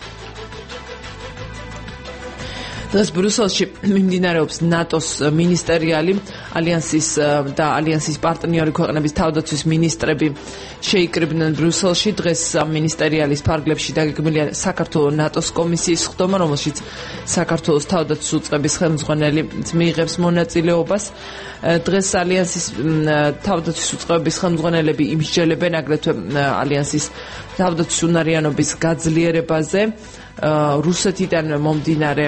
დღეს ბრიუსელში მიმდინარეობს ნატოს მინისტერიალი ალიანსის და ალიანსის პარტნიორი ქვეყნების თავდაცვის მინისტრები შეიკრიბნენ ბრიუსელში. დღეს ამ მინისტერიალის ფარგლებში დაგეგმილია საქართველოს ნატოს კომისიის ხდომა, რომელშიც საქართველოს თავდაცვის უწყების ხელმძღვანელი მიიღებს მონაწილეობას. დღეს ალიანსის თავდაცვის უწყების ხელმძღვანელები იმსჯელებენ აგრეთვე ალიანსის თავდაცვის უნარიანობის გაძლიერებაზე. რუსეთიდან მომდინარე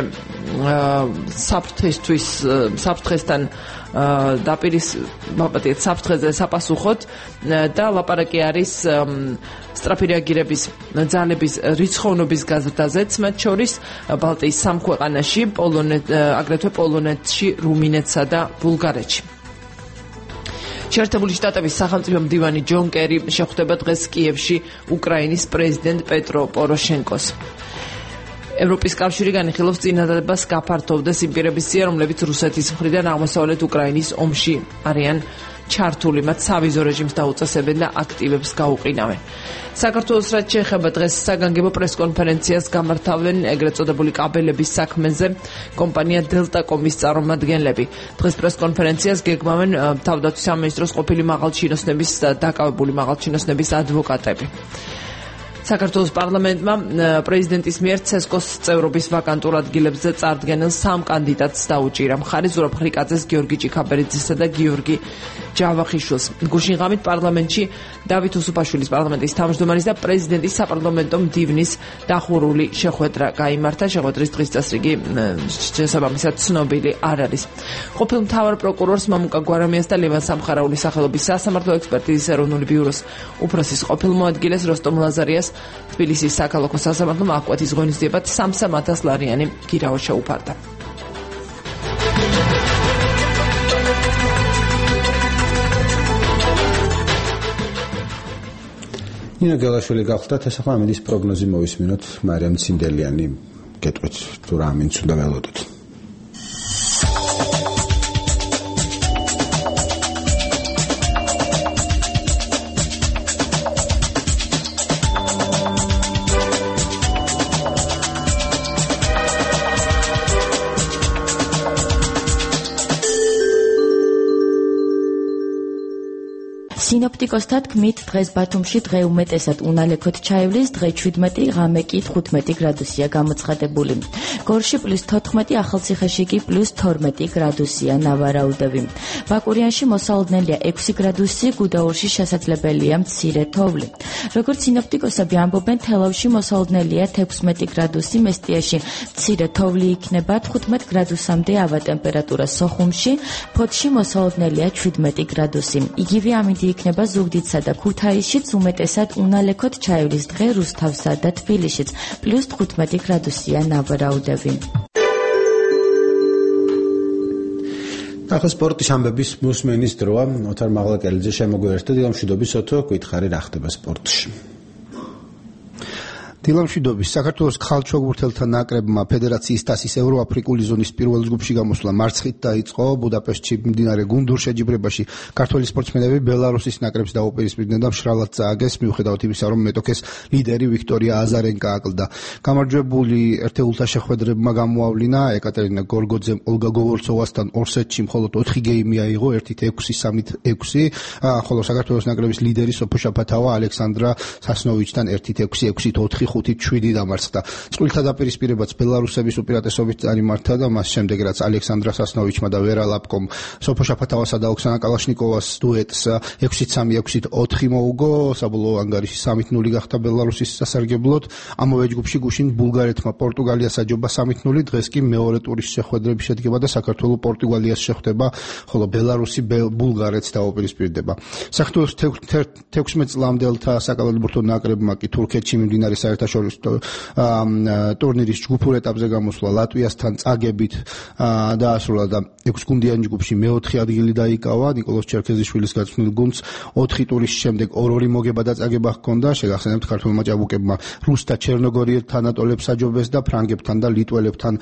საფრთხესთვის საფრთხესთან დაპირის მაპატიეთ საფრთხეზე საპასუხოდ და ლაპარაკი არის სწრაფი რეაგირების ძალების რიცხოვნობის გაზრდაზეც, მათ შორის ბალტიის სამ ქვეყანაში, პოლონეთ, აგრეთვე პოლონეთში, რუმინეთსა და ბულგარეთში. შეერთებული შტატების სახელმწიფო მდივანი ჯონ კერი შეხვდება დღეს კიევში უკრაინის პრეზიდენტ პეტრო პოროშენკოს. ევროპის კავშირი განიხილავს წინადადებას გაფართოვდეს იმ პირების სია, რომლებიც რუსეთის მხრიდან აღმოსავლეთ უკრაინის ომში არიან ჩართული, მათ სავიზო რეჟიმს დაუწესებენ და აქტივებს გაუყინავენ. საქართველოს რაც შეეხება დღეს საგანგებო პრესკონფერენციას გამართავენ ეგრეთ წოდებული კაბელების საქმეზე კომპანია დელტაკომის წარმომადგენლები. დღეს პრესკონფერენციას გეგმავენ თავდაცვის სამინისტროს ყოფილი მაღალჩინოსნების დაკავებული მაღალჩინოსნების ადვოკატები. საქართველოს პარლამენტმა პრეზიდენტის მიერ ცესკოს წევრობის ვაკანტურ ადგილებზე წარდგენილ სამ კანდიდატს დაუჭირა. მხარი ზურაბ ხრიკაძეს, გიორგი ჭიქაბერიძესა და გიორგი ჯავახიშვილს. გუშინ ღამით პარლამენტში დავით უსუფაშვილის პარლამენტის თავმჯდომარის და პრეზიდენტის საპარლამენტო მდივნის დახურული შეხვედრა გაიმართა. შეხვედრის დღის წესრიგი შესაბამისად ცნობილი არ არის. ყოფილ მთავარ პროკურორს მამუკა გვარამიას და ლევან სამხარაულის სახელობის სასამართლო ექსპერტიზის ეროვნული ბიუროს უფროსის ყოფილ მოადგილეს როსტომ ლაზარიას თბილისის საქალაქო სასამართლომ აკვეთის ღონისძიებად სამსამ ათას ლარიანი გირაო შეუფარდა. ნინო გელაშვილი გახლდათ, ეს ახლა ამის პროგნოზი მოვისმინოთ მარიამ ცინდელიანი გეტყვით თუ რა ამინც უნდა ველოდოთ. სინოპტიკოსთა თქმით, დღეს ბათუმში დღე უმეტესად უნალექოდ ჩაივლის, დღე შვიდმეტი, ღამე კი თხუთმეტი გრადუსია გამოცხადებული. გორში პლუს თოთხმეტი, ახალციხეში კი პლუს თორმეტი გრადუსია ნავარაუდები. ბაკურიანში მოსალოდნელია ექვსი გრადუსი, გუდაურში შესაძლებელია მცირე თოვლი. როგორც სინოპტიკოსები ამბობენ, თელავში მოსალოდნელია თექვსმეტი გრადუსი, მესტიაში მცირე თოვლი იქნება, თხუთმეტ გრადუსამდე ავა ტემპერატურა სოხუმში, ფოთში მოსალოდნელია შვიდმეტი გრადუსი. იგივე ამინდი იქნება ზუგდიდსა და ქუთაისშიც, უმეტესად უნალექოთ ჩაივლის დღე რუსთავსა და თბილისშიც, პლუს თხუთმეტი გრადუსია ნავარაუდები. ახლა სპორტის ამბების მოსმენის დროა. ოთარ მაღლაკელიძე შემოგვიერთდა. დილამშვიდობის ოთო, გითხარი რა ხდება სპორტში. დილამშვიდობის. საქართველოს ქალჩოგბურთელთა ნაკრებმა ფედერაციის თასის ევროაფრიკული ზონის პირველ ჯგუფში გამოსვლა მარცხით დაიწყო. ბუდაპეშტში მიმდინარე გუნდურ შეჯიბრებაში ქართველი სპორტსმენები ბელარუსის ნაკრებს დაუპირისპირდნენ და მშრალად წააგეს, მიუხედავად იმისა, რომ მეტოქეს ლიდერი ვიქტორია აზარენკა აკლდა. გამარჯვებული ერთეულთა შეხვედრებმა გამოავლინა ეკატერინა გორგოძემ ოლგა გოვორცოვასთან ორ სეტში მხოლოდ ოთხი გეიმი აიღო, ერთით ექვსი, სამით ექვსი, ხოლო საქართველოს ნაკრების ლიდერი სოფო შაფათავა ალექსანდრა სასნოვიჩთან ერთით ექვსი, ექვსით ოთხი, ხუთით შვიდი დამარცხდა. წყვილთა დაპირისპირებაც ბელარუსების უპირატესობით წარიმართა და მას შემდეგ რაც ალექსანდრა სასნოვიჩმა და ვერა ლაპკომ სოფო შაფათავასა და ოქსანა კალაშნიკოვას დუეტს ექვსით სამი, ექვსით ოთხი მოუგო, საბოლოო ანგარიში სამით ნული გახდა ბელარუსის სასარგებლოდ. ამავე ჯგუფში გუშინ ბულგარეთმა პორტუგალიას აჯობა სამით ნული, დღეს კი მეორე ტურის შეხვედრები შედგება და საქართველო პორტუგალიას შეხვდება, ხოლო ბელარუსი ბულგარეთს დაუპირისპირდება. საქართველოს თექვსმეტ წლამდელთა საკალათბურთო ნაკრებმა კი თურქეთში მიმდინარე საერთაშორისო ტურნირის ჯგუფურ ეტაპზე გამოსვლა ლატვიასთან წაგებით დაასრულა და ექვსგუნდიან ჯგუფში მეოთხე ადგილი დაიკავა. ნიკოლოზ ჩერქეზიშვილის გაცნულ გუნდს ოთხი ტურის შემდეგ ორ-ორი მოგება და წაგება ჰქონდა. შეგახსენებთ, ქართველმა ჭაბუკებმა რუსთა ჩერნოგორიელთან ატოლებს აჯობეს და ფრანგებთან და ლიტველებთან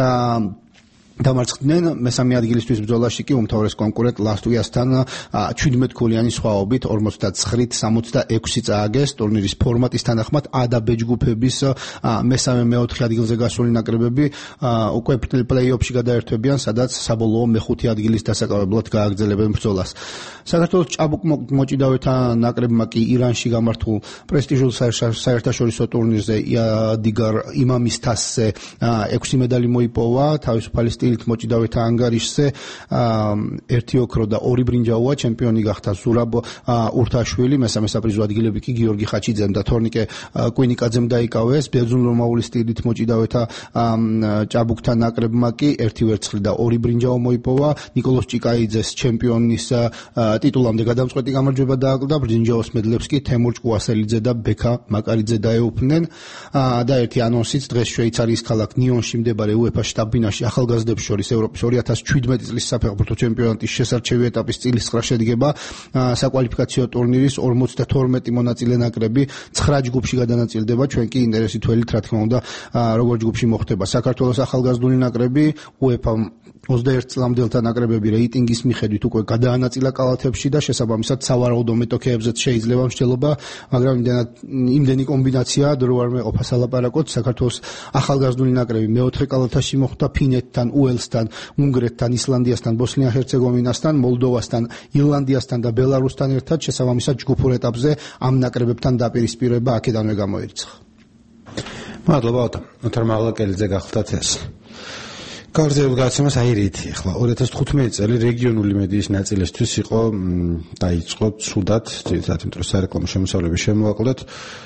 დამარცხდნენ. მესამე ადგილისთვის ბრძოლაში კი უმთავრეს კონკურენტ ლატვიასთან შვიდმეტ გოლიანი სხვაობით ორმოცდაცხრით სამოცდაექვსი წააგეს. ტურნირის ფორმატის თანახმად A და B ჯგუფების მესამე მეოთხე ადგილზე გასული ნაკრებები უკვე პლეი-ოფში გადაერთვებიან, სადაც საბოლოო მეხუთე ადგილის დასაკავებლად გააგრძელებენ ბრძოლას. საქართველოს ჭაბუკ მოჭიდავეთა ნაკრებმა კი ირანში გამართულ პრესტიჟულ საერთაშორისო ტურნირზე იადიგარ იმამის თასზე ექვსი медали მოიპოვა. თავისუფალი სტილით მოჭიდავეთა ანგარიშზე ერთი ოქრო და ორი ბრინჯაოა. ჩემპიონი გახდა ზურაბ ურთაშვილი, მესამე საპრიზო ადგილები კი გიორგი ხაჩიძემ და თორნიკე კვინიკაძემ დაიკავეს. ბერძნულ-რომაული სტილით მოჭიდავეთა ჭაბუკთა ნაკრებმა კი ერთი ვერცხლი და ორი ბრინჯაო მოიპოვა. ნიკოლოზ ჭიკაიძეს ჩემპიონის ტიტულამდე გადამწყვეტი გამარჯვება დააკლდა. ბრინჯაოს მედლებს კი თემურ ჭკუასელიძე და ბექა მაკარიძე დაეუფლნენ. და ერთი ანონსიც, დღეს შვეიცარიის ქალაქ ნიონში მდებარე უეფა შტაბ-ბინაში ახალგაზრდებს შორის ევროპის ორი ათას შვიდმეტი წლის საფეხბურთო ჩემპიონატის შესარჩევი ეტაპის წილისყრა შედგება. საკვალიფიკაციო ტურნირის ორმოცდათორმეტი მონაწილე ნაკრები ცხრა ჯგუფში გადანაწილდება. ჩვენ კი ინტერესით ველით, რა თქმა უნდა, როგორ ჯგუფში მოხდება. საქართველოს ახალგაზრდული ნაკრები უეფა ოცდაერთ წლამდელთა ნაკრებები რეიტინგის მიხედვით უკვე გადაანაწილა კალათებში და შესაბამისად სავარაუდო მეტოქეებზეც შეიძლება მსჯელობა, მაგრამ იმდენი კომბინაცია დრო არ მეყოფა სალაპარაკოდ. საქართველოს ახალგაზრდული ნაკრები მეოთხე კალათაში მოხვდა ფინეთთან, უელსთან, უნგრეთთან, ისლანდიასთან, ბოსნია-ჰერცეგოვინასთან, მოლდოვასთან, ირლანდიასთან და ბელარუსთან ერთად. შესაბამისად ჯგუფურ ეტაპზე ამ ნაკრებებთან დაპირისპირება აქედანვე გამოირიცხა. მადლობა ოთარ მაღლაკელიძე, გახლდათ ეს. გავრცელებული გადაცემას აირიეთი. ახლა ორი ათას თხუთმეტი წელი რეგიონული მედიის ნაწილისთვის იყო დაიწყო ცუდად, ძირითადად იმიტომ რომ სარეკლამო შემოსავლები შემოაკლდათ.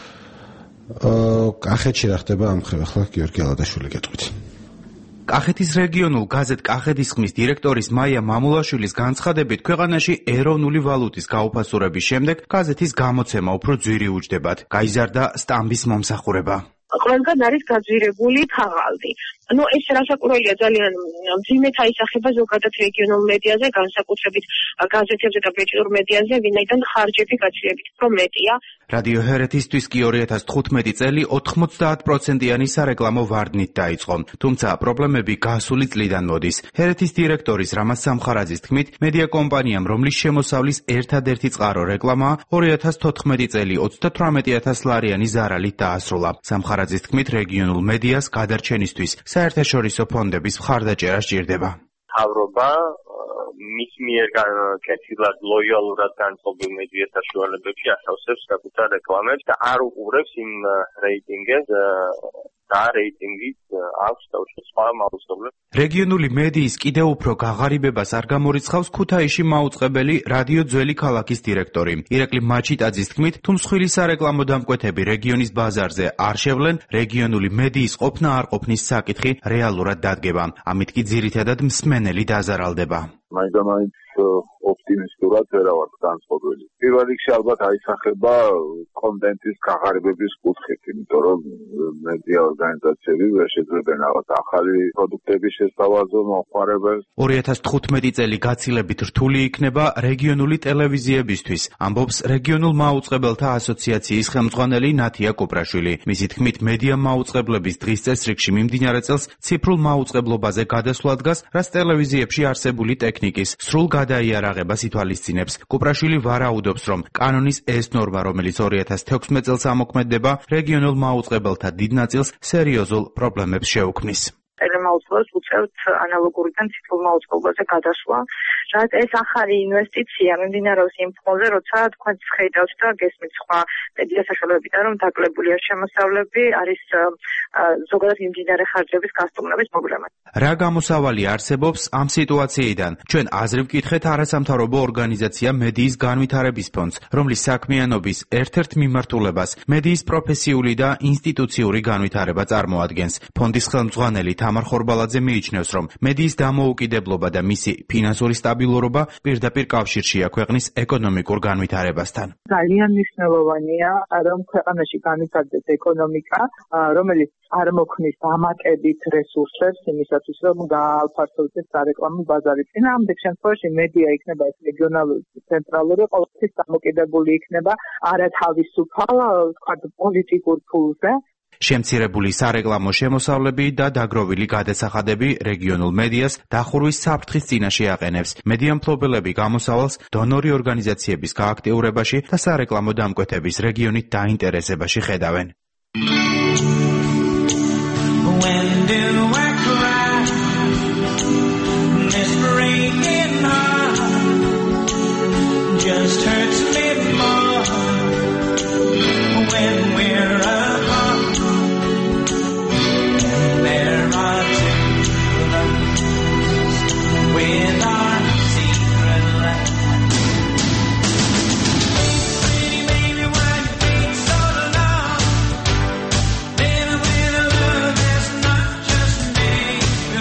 კახეთში რა ხდება ამ ხრივ, ახლა გიორგი ალადაშვილი გეტყვით. კახეთის რეგიონულ გაზეთ კახეთის ხმის დირექტორის მაია მამულაშვილის განცხადებით, ქვეყანაში ეროვნული ვალუტის გაუფასურების შემდეგ გაზეთის გამოცემა უფრო ძვირი უჯდებათ. გაიზარდა სტამბის მომსახურება. ყველგან არის გაძვირებული თაღალდი. Ну, ეს რასაკვირველია, ძალიან მძიმედ აისახება ზოგადად რეგიონულ მედიაზე, განსაკუთრებით გაზეთებზე და ბეჭდურ მედიაზე, ვინაიდან ხარჯები გაცილებით უფრო მეტია. რადიო ჰერეთისთვის კი ორი ათას თხუთმეტი წელი ოთხმოცდაათ პროცენტიანი სარეკლამო ვარდნით დაიწყო. თუმცა პრობლემები გასული წლიდან მოდის. ჰერეთის დირექტორის რამაზ სამხარაძის თქმით, მედია კომპანიამ, რომლის შემოსავლის ერთადერთი წყარო რეკლამა, ორი ათას თოთხმეტი წელი ოცდათვრამეტი ათას ლარიანი ზარალით დაასრულა. სამხარაძის თქმით, რეგიონულ მედიას გადარჩენისთვის საერთაშორისო ფონდების მხარდაჭერა სჭირდება. მთავრობა მის მიერ კეთილად ლოიალურად განწყობილ მედია საშუალებებში ახავსებს საკუთარ რეკლამებს და არ უყურებს იმ რეიტინგებს და რეიტინგის აქვს თავის სხვა მაუწყებლებს. რეგიონული მედიის კიდევ უფრო გაღარიბებას არ გამორიცხავს ქუთაისში მაუწყებელი რადიო ძველი ქალაქის დირექტორი. ირაკლი მაჩიტაძის თქმით, თუ მსხვილი სარეკლამო დამკვეთები რეგიონის ბაზარზე არ შევლენ, რეგიონული მედიის ყოფნა არ ყოფნის საკითხი რეალურად დადგება. ამით კი ძირითადად მსმენელი დაზარალდება. მაინდა-მაინც ოპტიმისტურად ვერავარ განწყობილი. პირველ რიგში ალბათ აისახება კონტენტის გაღარიბების კუთხით, იმიტომ რომ მედია ორგანიზაციები ვერ შეძლებენ რაღაც ახალი პროდუქტების შესთავაზო მომხმარებელს. ორი ათას თხუთმეტი წელი გაცილებით რთული იქნება რეგიონული ტელევიზიებისთვის, ამბობს რეგიონულ მაუწყებელთა ასოციაციის ხელმძღვანელი ნათია კუპრაშვილი. მისი თქმით, მედია მაუწყებლების დღის წესრიგში მიმდინარე წელს ციფრულ მაუწყებლობაზე გადასვლა დგას, რაც ტელევიზიებში არსებული ტექნიკის სრულ გადაიარაღებას ითვალისწინებს. კუპრაშვილი ვარაუდობს, რომ კანონის ეს ნორმა, რომელიც ორი ათას თექვსმეტ წელს ამოქმედება, რეგიონულ მაუწყებელთა დიდ ნაწილს სერიოზულ პრობლემებს შეუქმნის. ტელემაუწყებლებს უწევთ ანალოგურიდან ციფრულ მაუწყებლობაზე გადასვლა, რაც ეს ახალი ინვესტიცია მიმდინარეობს იმ ფონზე, როცა თქვენ ხედავთ და გესმით სხვა მედია საშუალებებიდან, რომ დაკლებულია შემოსავლები, არის ზოგადად მიმდინარე ხარჯების გასტუმრების პრობლემა. რა გამოსავალი არსებობს ამ სიტუაციიდან? ჩვენ აზრი ვკითხეთ არასამთავრობო ორგანიზაცია მედიის განვითარების ფონდს, რომლის საქმიანობის ერთ-ერთ მიმართულებას მედიის პროფესიული და ინსტიტუციური განვითარება წარმოადგენს. ფონდის ხელმძღვანელი თამარ ხორბალაძე მიიჩნევს, რომ მედიის დამოუკიდებლობა და მისი ფინანსური სტაბილურობა პირდაპირ კავშირშია ქვეყნის ეკონომიკურ განვითარებასთან. ძალიან მნიშვნელოვანია, რომ ქვეყანაში განვითარდეს ეკონომიკა, რომელიც წარმოქმნის დამატებით რესურსებს იმისათვის, რომ გააფართოვდეს სარეკლამო ბაზარი. წინააღმდეგ შემთხვევაში მედია იქნება ეს რეგიონალური, ცენტრალური, ყოველთვის დამოკიდებული იქნება არათავისუფალ, ვთქვათ, პოლიტიკურ ფულზე. შემცირებული სარეკლამო შემოსავლები და დაგროვილი გადასახადები რეგიონულ მედიას დახურვის საფრთხის წინაშე აყენებს. მედია მფლობელები გამოსავალს დონორი ორგანიზაციების გააქტიურებაში და სარეკლამო დამკვეთების რეგიონით დაინტერესებაში ხედავენ. When do I cry? This breaking heart just hurts me more when we're apart. And there are two with our secret life. Pretty baby, why you take so long? Baby, when I love, that's not just me.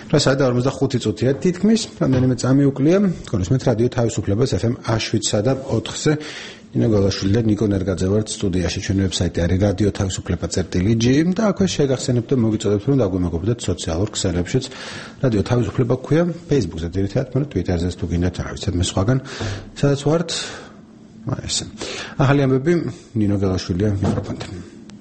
რა სადა ორმოცდახუთი წუთია თითქმის, რამდენიმე წამი უკლია, გონებთ რადიო თავისუფლებას ეფ ემ შვიდსა და ოთხზე. ნინო გალაშვილი და ნიკო ნერგაძე ვართ სტუდიაში, ჩვენი ვებსაიტი არის რადიო თავისუფლება წერტილი ჯი და აქვე შეგახსენებთ და მოგიწოდებთ რომ დაგვიმეგობრდეთ სოციალურ ქსელებშიც. რადიო თავისუფლება გვქვია, Facebook-ზე ძირითადად, მაგრამ Twitter-ზეც თუ გინდათ რა ვიცით მე სხვაგან, სადაც ვართ. აი ესე. ახალი ამბები ნინო გალაშვილია მიკროფონთან.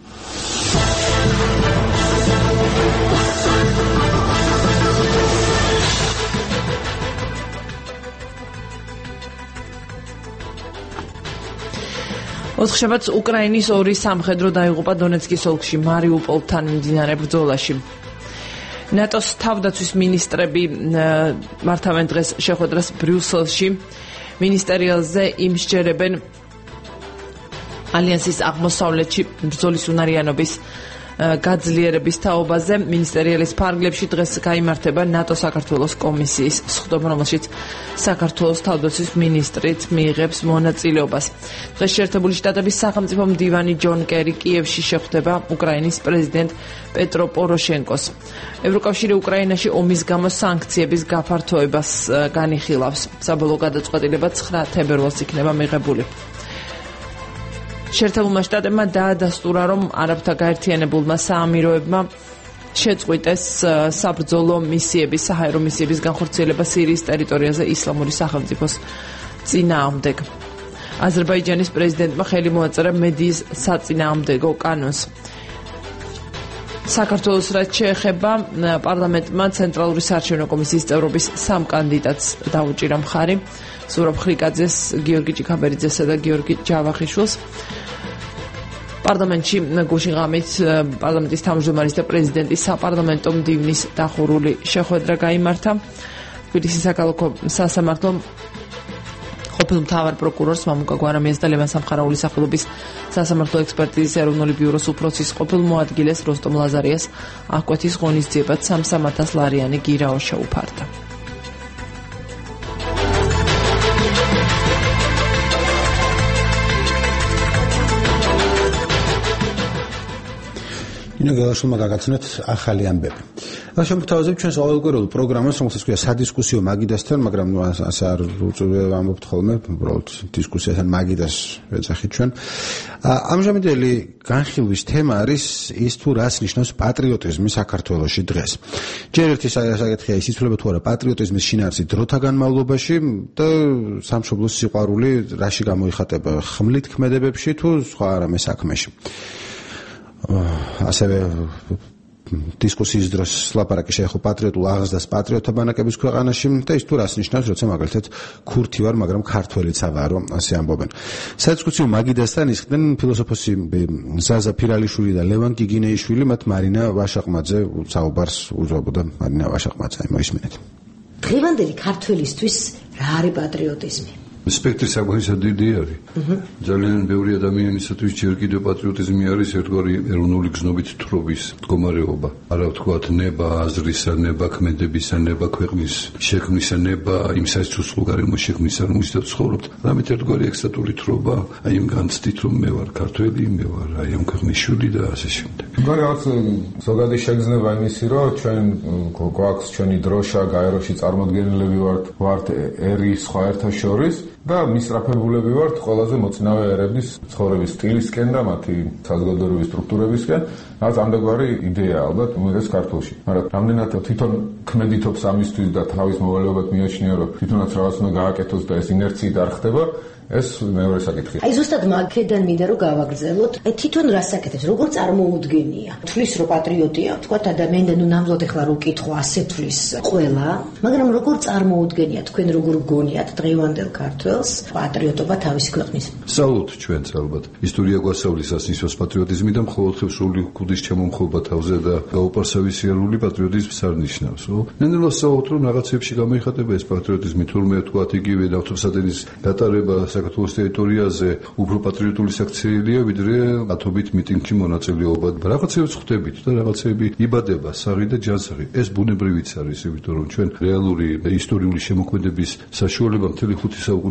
ოთხშაბათს უკრაინის ორი სამხედრო დაიღუპა დონეცკის ოლქში მარიუპოლთან მიმდინარე ბრძოლაში. ნატოს თავდაცვის მინისტრები მართავენ დღეს შეხვედრას ბრიუსელში. მინისტერიალზე იმსჯერებენ ალიანსის აღმოსავლეთში ბრძოლის უნარიანობის გაძლიერების თაობაზე. მინისტერიალის ფარგლებში დღეს გაიმართება ნატო საქართველოს კომისიის სხდომა, რომელშიც საქართველოს თავდაცვის მინისტრით მიიღებს მონაწილეობას. დღეს შეერთებული შტატების სახელმწიფო მდივანი ჯონ კერი კიევში შეხვდება უკრაინის პრეზიდენტ პეტრო პოროშენკოს. ევროკავშირი უკრაინაში ომის გამო სანქციების გაფართოებას განიხილავს. საბოლოო გადაწყვეტილება ცხრა თებერვალს იქნება მიღებული. შეერთებულმა შტატებმა დაადასტურა, რომ არაბთა გაერთიანებულმა საამიროებმა შეწყვიტეს საბრძოლო მისიების, საჰაერო მისიების განხორციელება სირიის ტერიტორიაზე ისლამური სახელმწიფოს წინააღმდეგ. აზერბაიჯანის პრეზიდენტმა ხელი მოაწერა მედიის საწინააღმდეგო კანონს. საქართველოს რაც შეეხება, პარლამენტმა ცენტრალური საარჩევნო კომისიის წევრობის სამ კანდიდატს დაუჭირა მხარი. ზურაბ ხრიკაძეს, გიორგი ჭიქაბერიძესა და გიორგი ჯავახიშვილს. პარლამენტში გუშინ ღამით პარლამენტის თავმჯდომარის და პრეზიდენტის საპარლამენტო მდივნის დახურული შეხვედრა გაიმართა. თბილისის საქალაქო სასამართლომ ყოფილ მთავარ პროკურორს მამუკა გვარამიას და ლევან სამხარაულის სახელობის სასამართლო ექსპერტიზის ეროვნული ბიუროს უფროსის ყოფილ მოადგილეს როსტომ ლაზარიას აღკვეთის ღონისძიებად სამსამ ათას ლარიანი გირაო შეუფარდა. ნინო გალაშვილმა გაგაცნოთ ახალი ამბები. და შემოგთავაზებთ ჩვენს ყოველკვირეულ პროგრამას, რომელსაც ქვია სადისკუსიო მაგიდასთან, მაგრამ ნუ ასე არ ვამბობთ ხოლმე, უბრალოდ დისკუსიასთან მაგიდას ვეძახით ჩვენ. ამჟამადელი განხილვის თემა არის ის, თუ რას ნიშნავს პატრიოტიზმი საქართველოში დღეს. ჯერ ერთი საკითხია ის, იცვლება თუ არა პატრიოტიზმის შინაარსი დროთა განმავლობაში და სამშობლოს სიყვარული რაში გამოიხატება, ხმლით ქმედებებში თუ სხვა არამე საქმეში. ასევე დისკუსიის დროს ლაპარაკი შეეხო პატრიოტულ აღზრდას პატრიოტთა ბანაკების ქვეყანაში და ის თუ რას ნიშნავს, როცა მაგალითად ქურთი ვარ, მაგრამ ქართველიც ავარო, ასე ამბობენ. სადისკუსიო მაგიდასთან ისხდნენ ფილოსოფოსი ზაზა ფირალიშვილი და ლევან გიგინეიშვილი, მათ მარინა ვაშაყმაძე საუბარს უძღვებოდა. მარინა ვაშაყმაძე, მოისმინეთ. დღევანდელი ქართველისთვის რა არის პატრიოტიზმი? სპექტრი საკმაოდ დიდი არის. ძალიან ბევრი ადამიანისათვის ჯერ კიდევ პატრიოტიზმი არის ერთგვარი ეროვნული გზნობით თხრობის მდგომარეობა. არა ვთქვათ, ნება აზრისა, ნება ქმედებისა, ნება ქვეყნის შექმნისა, ნება იმ საერთო გარემოს შექმნისა, რომელშიც ცხოვრობთ. რამით ერთგვარი ექსტატური თხრობა, აი იმ განცდით, რომ მე ვარ ქართველი, მე ვარ აი ამ ქვეყნის შვილი და ასე შემდეგ. გარკვეულად ზოგადი შეგრძნება იმისი, რომ ჩვენ გვაქვს ჩვენი დროშა, გაეროში წარმოდგენილები ვართ, ვართ ერი სხვა ერთა შორის. და მისწრაფებულები ვართ ყველაზე მოწინავე ერების ცხოვრების სტილისკენ და მათი საზოგადოებრივი სტრუქტურებისკენ, რაც ამდაგვარი იდეაა ალბათ უმეტეს ქართულში. მაგრამ რამდენად თვითონ ქმედითობს ამისთვის და თავის მოვალეობად მიაჩნია, რომ თვითონაც რაღაც უნდა გააკეთოს და ეს ინერციით არ ხდება, ეს მეორე საკითხია. აი ზუსტად მაგედან მინდა რომ გავაგრძელოთ. აი თვითონ რას აკეთებს, როგორ წარმოუდგენია? თვლის რომ პატრიოტია, თქვა ადამიანი და ნუ ნამდვილად ეხლა რო კითხო ასე თვლის ყველა, მაგრამ როგორ წარმოუდგენია თქვენ როგორ გონიათ დღევანდელ ქართველს პატრიოტობა თავისი ქვეყნის? საუბრობთ ჩვენც ალბათ. ისტორია გვასწავლის ას ნიშნავს პატრიოტიზმი და მხოლოდ სრული ქუდის ჩამომხობა თავზე და გაუპარსავისიარული პატრიოტიზმს არ ნიშნავს. ნენელოს საუბრობთ რომ რაღაცებში გამოიხატება ეს პატრიოტიზმი, თურმე თქვა იგივე ავტოსადენის გატარება საქართველოს ტერიტორიაზე უფრო პატრიოტული საქციელია, ვიდრე ათობით მიტინგში მონაწილეობა. რაღაცებს ხვდებით და რაღაცები იბადება საღი და ჯანსაღი. ეს ბუნებრივიც არის, იმიტომ რომ ჩვენ რეალური ისტორიული შემოქმედების საშუალება მთელი ხუთი საუკუნე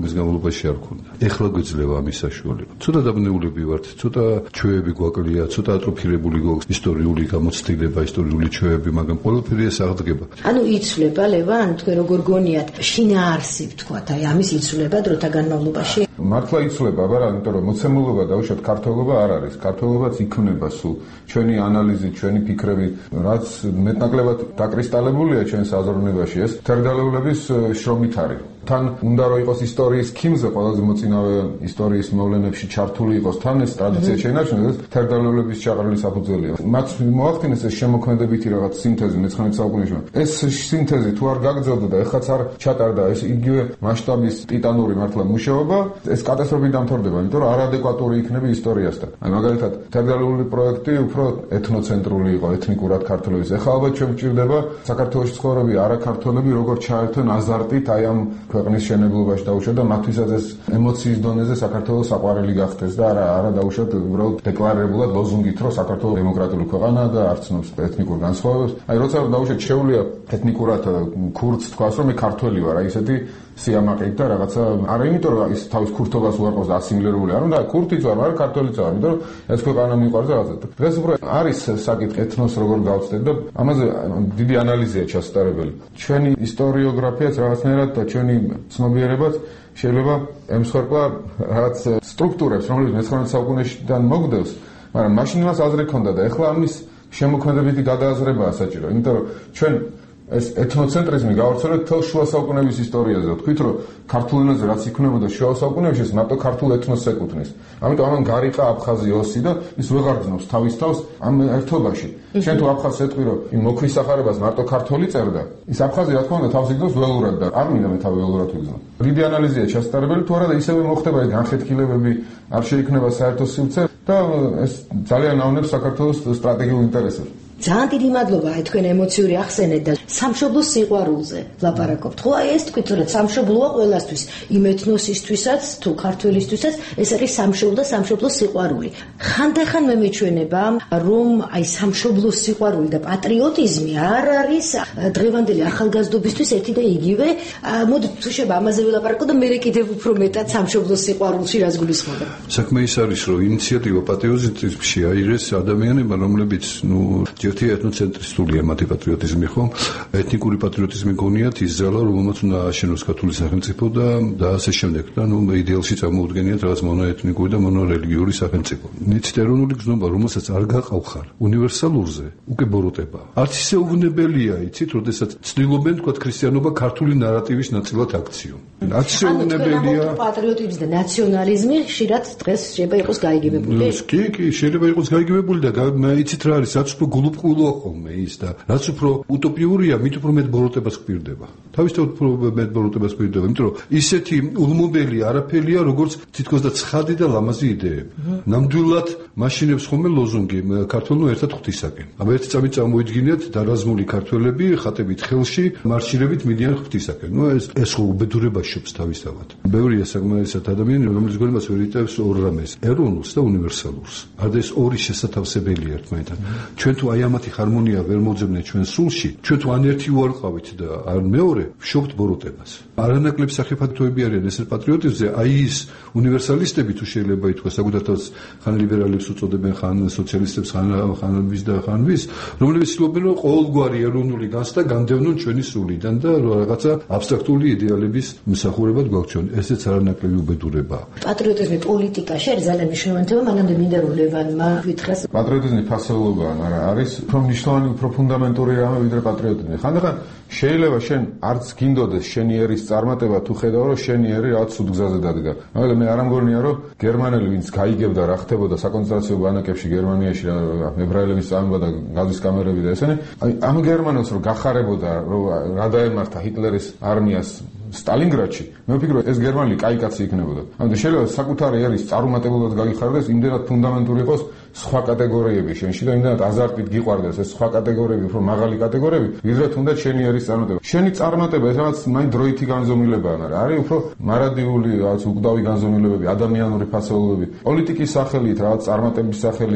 წლების განმავლობაში არ ქონდა. ეხლა გვეძლევა ამის საშუალება. ცოტა დაბნეულები ვართ, ცოტა ჩვევები გვაკლია, ცოტა ატროფირებული გვაქვს ისტორიული გამოცდილება, ისტორიული ჩვევები, მაგრამ ყველაფერი ეს აღდგება. ანუ იცვლება ლევან, თქვენ როგორ გონიათ, შინაარსი ვთქვათ, აი ამის იცვლება დროთა განმავლობაში? მართლა იცვლება, მაგრამ იმიტომ რომ მოცემულობა დაუშვათ ქართველობა არ არის. ქართველობაც იქმნება სულ. ჩვენი ანალიზით, ჩვენი ფიქრებით, რაც მეტნაკლებად დაკრისტალებულია ჩვენ საზრუნებაში, ეს თერგდალეულების შრომით არის. თან უნდა რომ იყოს ისტორიის ქიმზე ყველაზე მოწინავე ისტორიის მოვლენებში ჩართული იყოს, თან ეს ტრადიცია შეინარჩუნოს, ეს თერგდალეულების ჩაყრილი საფუძველია. მათ მოახდინეს ეს შემოქმედებითი რაღაც სინთეზი მეცხრამეტე საუკუნეში. ეს სინთეზი თუ არ გაგრძელდა და ეხლაც არ ჩატარდა ეს იგივე მასშტაბის ტიტანური მართლა მუშაობა, ეს კატასტროფით დამთავრდება, იმიტომ რომ არადეკვატური იქნება ისტორიასთან. აი მაგალითად, თერგდალეული პროექტი უფრო ეთნოცენტრული იყო, ეთნიკურად ქართველების. ეხლა ალბათ ჩვენ გვჭირდება საქართველოს ცხოვრები არაქართველები როგორ ჩაერთონ აზარტით აი ამ ქვეყნის შენებლობაში დაუშვათ და მათთვისაც ეს ემოციის დონეზე საქართველოს საყვარელი გახდეს და არა არა დაუშვათ უბრალოდ დეკლარირებულად ლოზუნგით რომ საქართველოს დემოკრატიული ქვეყანაა და არ ცნობს ეთნიკურ განსხვავებებს. აი როცა დაუშვათ შეუძლია ეთნიკურად ქურდს თქვას რომ მე ქართველი ვარ, აი ესეთი სიამაყით და რაღაცა არა იმიტომ რომ ის თავის ქურთობას უარყოს და ასიმილირებული არ უნდა ქურთიც ვარ, მაგრამ ქართველიც ვარ, იმიტომ რომ ეს ქვეყანა მიყვარს და რაღაცა. დღეს უფრო არის საკითხი ეთნოს როგორ გავწდეთ და ამაზე დიდი ანალიზია ჩასატარებელი. ჩვენი ისტორიოგრაფიაც რაღაცნაირად და ჩვენი ცნობიერებაც შეიძლება ემსხვერპლა რაღაც სტრუქტურებს, რომლებიც მეცხრამეტე საუკუნეშიდან მოგდევს, მაგრამ მაშინ მას აზრი ჰქონდა და ეხლა ამის შემოქმედებითი გადააზრებაა საჭირო, იმიტომ რომ ჩვენ ეს ეთნოცენტრიზმი გავავრცელეთ თელ შუა საუკუნეების ისტორიაზე. თქვით რომ ქართულ ენაზე რაც იქნებოდა შუა საუკუნეებში, ეს მარტო ქართულ ეთნოსს ეკუთვნის. ამიტომ ამან გარიყა აფხაზი ოსი და ის ვეღარ გძნობს თავის თავს ამ ერთობაში. შენ თუ აფხაზს ეტყვი რომ იმ მოქვის სახარებას მარტო ქართველი წერდა, ის აფხაზი რა თქმა უნდა თავს იგდოს ველურად და არ მინდა მე თავი ველურად ვიგზნო. დიდი ანალიზია ჩასატარებელი, თუ არა და ისევე მოხდება ეს განხეთქილებები, არ შეიქმნება საერთო სივრცე და ეს ძალიან ავნებს საქართველოს სტრატეგიულ ინტერესებს. ძალიან დიდი მადლობა აი თქვენ ემოციური ახსენეთ და სამშობლოს სიყვარულზე ვლაპარაკობთ. ხო, აი ეს თქვით რომ სამშობლოა ყველასთვის, იმ ეთნოსისთვისაც თუ ქართველისთვისაც ეს არის სამშობლო და სამშობლოს სიყვარული. ხანდახან მე მეჩვენება რომ აი სამშობლოს სიყვარული და პატრიოტიზმი არ არის დღევანდელი ახალგაზრდობისთვის ერთი და იგივე. მოდით თუ შეიძლება ამაზე ვილაპარაკოთ და მე კიდევ უფრო მეტად სამშობლოს სიყვარულში რას გულისხმობ. საქმე ის არის რომ ინიციატივა პატრიოტიზმში აიღეს ადამიანებმა, რომლებიც ნუ ერთი ეთნოცენტრისტულია მათი პატრიოტიზმი, ხო? ეთნიკური პატრიოტიზმი გონიათ ისრაელა, რომელმაც უნდა აშენოს ქართული სახელმწიფო და და ასე შემდეგ. და ნუ იდეალში წარმოუდგენიათ რაღაც მონოეთნიკური და მონორელიგიური სახელმწიფო. ნიცით ეროვნული გზნობა, რომელსაც არ გაყავხარ უნივერსალურზე, უკვე ბოროტება. არც ისე უვნებელია, იცით, როდესაც ცდილობენ თქვა ქრისტიანობა ქართული ნარატივის ნაწილად აქციონ. არც ისე უვნებელია. პატრიოტიზმი და ნაციონალიზმი ხშირად დღეს შეიძლება იყოს გაიგებებული. კი, კი, შეიძლება იყოს გაიგებებული და იცით რა არის, რაც უფრო გულუბრყვილოა ხოლმე ის და რაც უფრო утоპიურია, მით უფრო მეტ ბოროტებას გვპირდება. თავისთავად უფრო მეტ ბოროტებას გვპირდება, იმიტომ რომ ისეთი ულმობელი არაფერია, როგორც თითქოს და ცხადი და ლამაზი იდეები. ნამდვილად მაშინებს ხოლმე ლოზუნგი ქართველნო ერთად ღვთისაკენ. აბა ერთი წამით წარმოიდგინეთ დარაზმული ქართველები ხატებით ხელში მარშირებით მიდიან ღვთისაკენ. ნუ ეს ეს ხო უბედურება შობს თავისთავად. ბევრია საკმარისად ადამიანები, რომლის გონებას ვერ იტევს ორ რამეს, ეროვნულს და უნივერსალურს. არდა ეს ორი შესათავსებელია ერთმანეთთან. ჩვენ თუ აი ამათი ჰარმონია ვერ მოძებნეთ ჩვენ სულში, ჩვენ თუ ან ერთი უარყავით და ან მეორე ვშობთ ბოროტებას. არანაკლებ საფათოები არიან ეს პატრიოტიზმზე, აი ის უნივერსალისტები თუ შეიძლება ითქვას, საკუთარ ხან ლიბერალებს უწოდებენ, ხან სოციალისტებს, ხან ხანების და ხანვის, რომლებიც ცდილობენ რომ ყოველგვარი ეროვნული განცდა განდევნონ ჩვენი სულიდან და რაღაცა აბსტრაქტული იდეალების მსახურებად გვაქვს. ესეც არანაკლები უბედურებაა. პატრიოტიზმი პოლიტიკაში არის ძალიან მნიშვნელოვანი თემა, მანამდე მინდა რომ ლევანმა ვითხრას. პატრიოტიზმი ფასეულობაა, მაგრამ არის უფრო მნიშვნელოვანი, უფრო ფუნდამენტური რამე ვიდრე პატრიოტიზმი. ხანდახან შეიძლება შენ არც გინდოდეს შენი ერის წარმატება თუ ხედავ რომ შენი ერი რაღაც სულ გზაზე დადგა. მაგრამ მე არ ამგონია რომ გერმანელი ვინც გაიგებდა რა ხდებოდა საკონცენტრაციო ბანაკებში გერმანიაში ებრაელების წამება და გაზის კამერები და ესენი, აი ამ გერმანელს რომ გახარებოდა რომ რა დაემართა ჰიტლერის არმიას სტალინგრადში, მე ვფიქრობ ეს გერმანელი კაი კაცი იქნებოდა. ამიტომ შეიძლება საკუთარი ერის წარუმატებლად გაგიხარდეს, იმდენად ფუნდამენტური იყოს სხვა კატეგორიები შენში და იმდენად აზარტით გიყვარდეს ეს სხვა კატეგორიები, უფრო მაღალი კატეგორიები, ვიდრე თუნდაც შენი ერის წარმატება. შენი წარმატება ეს რაღაც მაინც დროითი განზომილებაა, მაგრამ არის უფრო მარადიული, რაღაც უკვდავი განზომილებები, ადამიანური ფასეულობები, პოლიტიკის სახელით, რაღაც წარმატების სახელით.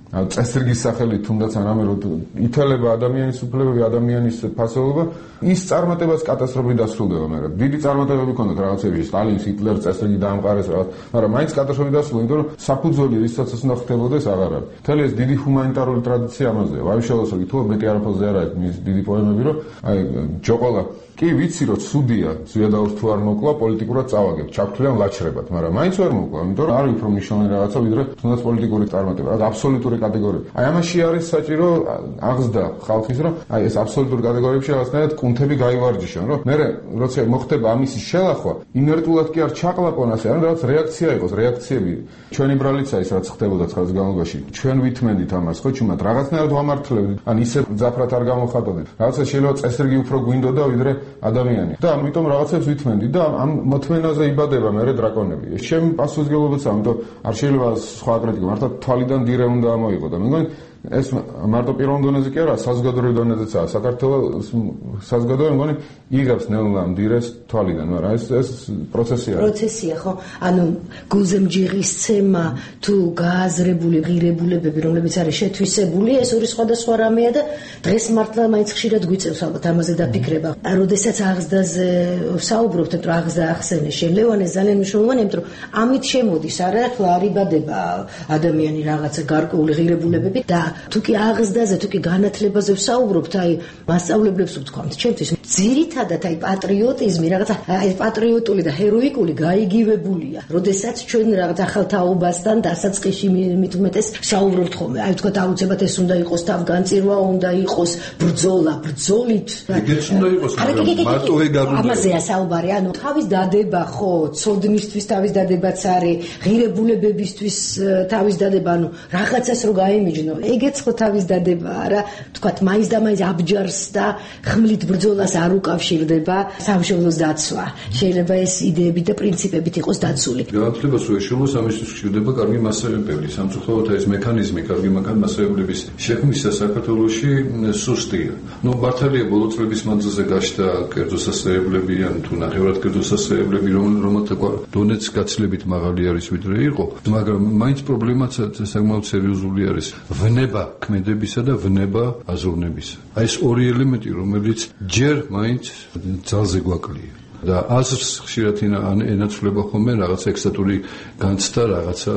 წესრიგის სახელით თუნდაც არამე რომ ითელება ადამიანის უფლებები, ადამიანის ფასეულობა, ის წარმატებას კატასტროფით დასრულდება. მაგრამ დიდი წარმატებები ქონდათ რაღაცები, სტალინის, ჰიტლერის წესრიგი დაამყარეს რაღაც, მაგრამ მაინც კატასტროფით დასრულდა, იმიტომ რომ საფუძველი რისთვისაც უნდა ხდებოდეს აღარ არის. მთელი ეს დიდი ჰუმანიტარული ტრადიცია ამაზეა. ვაიშალოს რომ ითქვა მეტი არაფერზე არ არის მის დიდი პოემები, რომ აი ჯოყოლა კი ვიცი რომ ცუდია ზვიადაურს თუ არ მოკლა პოლიტიკურად წავაგებ ჩაქვთვლიან ლაჩრებად, მაგრამ მაინც ვერ მოკლა, იმიტომ რომ არის უფრო მნიშვნელოვანი რაღაცა ვიდრე თუნდაც პოლიტიკური წარმატება, რა აბსოლუტური კატეგორია. აი ამაში არის საჭირო აღზრდა ხალხის, რომ აი ეს აბსოლუტურ კატეგორიებში რაღაცნაირად კუნთები გაივარჯიშონ, რომ მე როცა მოხდება ამისი შელახვა, ინერტულად კი არ ჩაყლაპონ ასე, ანუ რაღაც რეაქცია იყოს, რეაქციები. ჩვენი ბრალიცა ის რაც ხდებოდა ცხრაას განმავლობაში, ჩვენ ვითმენდით ამას, ხო ჩუმად რაღაცნაირად ვამართლებდით, ან ისე ძაფრად არ გამოხატავდით. რაღაცა შეიძლება წესრიგი უფრო გვინდოდა ვიდრე ადამიანი. და ამიტომ რაღაცებს ვითმენდით და ამ მოთმენაზე იბადება მე დრაკონები. ჩემი პასუხისმგებლობაა, ამიტომ არ შეიძლება სხვა კრიტიკა, მართლა თვალიდან დირე უნდა ამოიღო და მე მგონი ეს მარტო პირველ დონეზე კი არა, საზოგადოებრივ დონეზეცაა. საქართველოს საზოგადოება მგონი იღებს ნელა მდირეს თვალიდან, მაგრამ ეს ეს პროცესია. პროცესია, ხო? ანუ გულზემჯიღის ცემა თუ გააზრებული ღირებულებები, რომლებიც არის შეთვისებული, ეს ორი სხვადასხვა რამეა და დღეს მართლა მაინც ხშირად გვიწევს ალბათ ამაზე დაფიქრება. როდესაც აღზრდაზე საუბრობთ, რომ აღზრდა ახსენე შელევანე ძალიან მნიშვნელოვანია, იმიტომ რომ ამით შემოდის, არა, ახლა არ იბადება ადამიანი რაღაცა გარკვეული ღირებულებები და თუ კი აღზრდაზე, თუ კი განათლებაზე ვსაუბრობთ, აი მასწავლებლებს ვთქვამთ, ჩემთვის ძირითადად აი პატრიოტიზმი, რაღაცა აი პატრიოტული და ჰეროიკული გაიგივებულია. როდესაც ჩვენ რაღაც ახალ თაობასთან დასაწყისში მით უმეტეს საუბრობთ ხოლმე. აი ვთქვათ, აუცილებლად ეს უნდა იყოს თავგანწირვა, უნდა იყოს ბრძოლა, ბრძოლით. ეგეც უნდა იყოს, მაგრამ მარტო ეგ არ უნდა. ამაზეა საუბარი, ანუ თავის დადება, ხო, ცოდნისთვის თავის დადებაც არის, ღირებულებებისთვის თავის დადება, ანუ რაღაცას რო გაიმიჯნო. ეგეც ხო თავის დადებაა რა, თქვათ, მაინც და მაინც აბჯარს და ხმლით ბრძოლას არ უკავშირდება სამშობლოს დაცვა. შეიძლება ეს იდეებით და პრინციპებით იყოს დაცული. განათლებას უეშველოს ამისთვის ხდება კარგი მასწავლებელი. სამწუხაროდ ეს მექანიზმი კარგი მასწავლებლების შექმნისა საქართველოში სუსტია. ნუ მართალია ბოლო წლების მანძილზე გაშდა კერძო სასწავლებლები ან თუ ნახევრად კერძო სასწავლებლები, რომელთა დონეც გაცილებით მაღალი არის ვიდრე იყო, მაგრამ მაინც პრობლემაც საკმაოდ სერიოზული არის. ვნება ქმედებისა და ვნება აზროვნებისა. აი ეს ორი ელემენტი, რომელიც ჯერ მაინც ძალზე გვაკლია. და აზრს ხშირად ენაცვლება ხოლმე რაღაცა ექსტატური განცდა, რაღაცა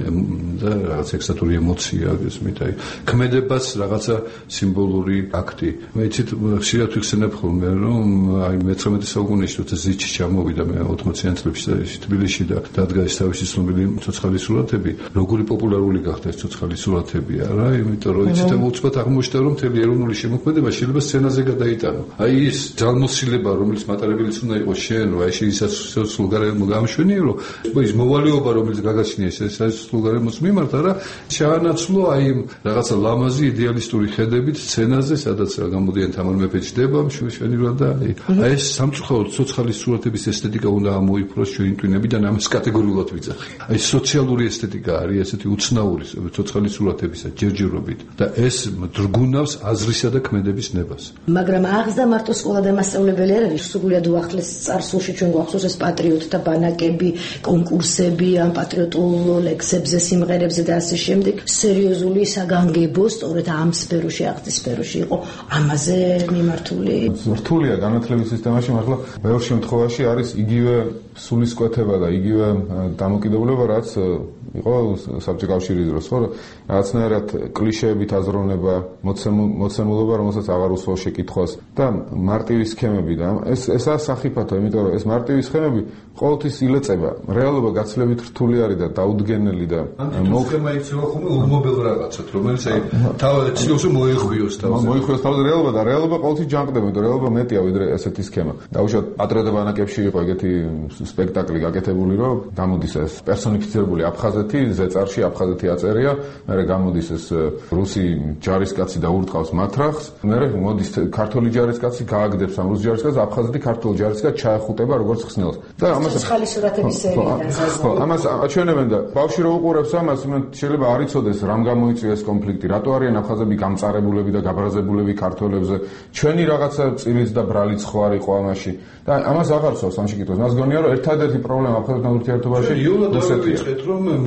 და რაღაცა ექსტატური ემოცია, გესმით, აი ქმედებას რაღაცა სიმბოლური აქტი. მე იცით ხშირად ვიხსენებ ხოლმე, რომ აი მეცხრამეტე საუკუნეში როცა ზიჩი ჩამოვიდა მე ოთხმოციან წლებში თბილისში და დადგა ეს თავისი ცნობილი ცოცხალი სურათები, როგორი პოპულარული გახდა ეს ცოცხალი სურათები, არა, იმიტომ რომ იცით უცბად აღმოჩნდა, რომ მთელი ეროვნული შემოქმედება შეიძლება სცენაზე გადაიტანო. აი ის ძალმოსილება, რომელიც მატარებელიც უნდა შენ რა შეიძლება სულგარემო გამშვენიო ის მოვალეობა რომელიც გაგაჩნია ეს ეს სულგარემოს მიმართ არა ჩაანაცვლო აი რაღაცა ლამაზი იდეალისტური ხედებით სცენაზე სადაც გამოდიან თამარ მეფე ჩდება მშვენივრად და აი ეს სამწუხაროდ ცოცხალი სურათების ესთეტიკა უნდა ამოიფროს ჩვენი ტვინებიდან ამას კატეგორიულად ვიძახი აი სოციალური ესთეტიკა არის ესეთი უცნაური ცოცხალი სურათებისა ჯერჯერობით და ეს დრგუნავს აზრისა და ქმედების ნებას მაგრამ აღზრდა მარტო სკოლა და მასწავლებელი არ არის სრულიად უახლეს წარსულში ჩვენ გვახსოვს ეს პატრიოტთა ბანაკები, კონკურსები, ან პატრიოტულ ლექსებზე, სიმღერებზე და ასე შემდეგ. სერიოზული საგანგებო სწორედ ამ სფეროში, აღზრდის სფეროში იყო ამაზე მიმართული. რთულია განათლების სისტემაში, მართლა ბევრ შემთხვევაში არის იგივე სულისკვეთება და იგივე დამოკიდებულება, რაც იყო საბჭოთა კავშირის დროს, ხო? რაღაცნაირად კლიშეებით აზროვნება, მოცემულობა, რომელსაც აღარ უსვამს შეკითხვას და მარტივი სქემები და ეს ესაა სახიფათო, იმიტომ რომ ეს მარტივი სქემები ყოველთვის ილეწება. რეალობა გაცილებით რთული არის და დაუდგენელი და სქემა იქნება ხოლმე უბმობელ რაღაცად, რომელიც აი თავად ცდილობს რომ მოეღვიოს თავს. მოეღვიოს თავს რეალობა და რეალობა ყოველთვის ჯანყდება, იმიტომ რომ რეალობა მეტია ვიდრე ესეთი სქემა. დაუშვათ პატრიოტთა ბანაკებში იყო ეგეთი სპექტაკლი გაკეთებული, რომ გამოდის ეს პერსონიფიცირებული აფხაზეთი, ზეწარში აფხაზეთი აწერია, მერე გამოდის ეს რუსი ჯარისკაცი და ურტყავს მათრახს, მერე მოდის ქართული ჯარისკაცი, გააგდებს ამ რუს ჯარისკაცს, აფხაზეთი ქართულ ჯარისკაცს ჩაეხუტება როგორც ხსნელს. და ამას ცოცხალი სურათების სერია. ხო, ამას აჩვენებენ და ბავშვი რო უყურებს ამას, შეიძლება არ იცოდეს რამ გამოიწვია ეს კონფლიქტი, რატო არიან აფხაზები გამწარებულები და გაბრაზებულები ქართველებზე. ჩვენი რაღაცა წილიც და ბრალიც ხო არ იყო ამაში. და ამას აღარ ცავს ამ შეკითხვას. მას გონია რომ ერთადერთი პრობლემა აფხაზეთთან ურთიერთობაში რუსეთია. რომ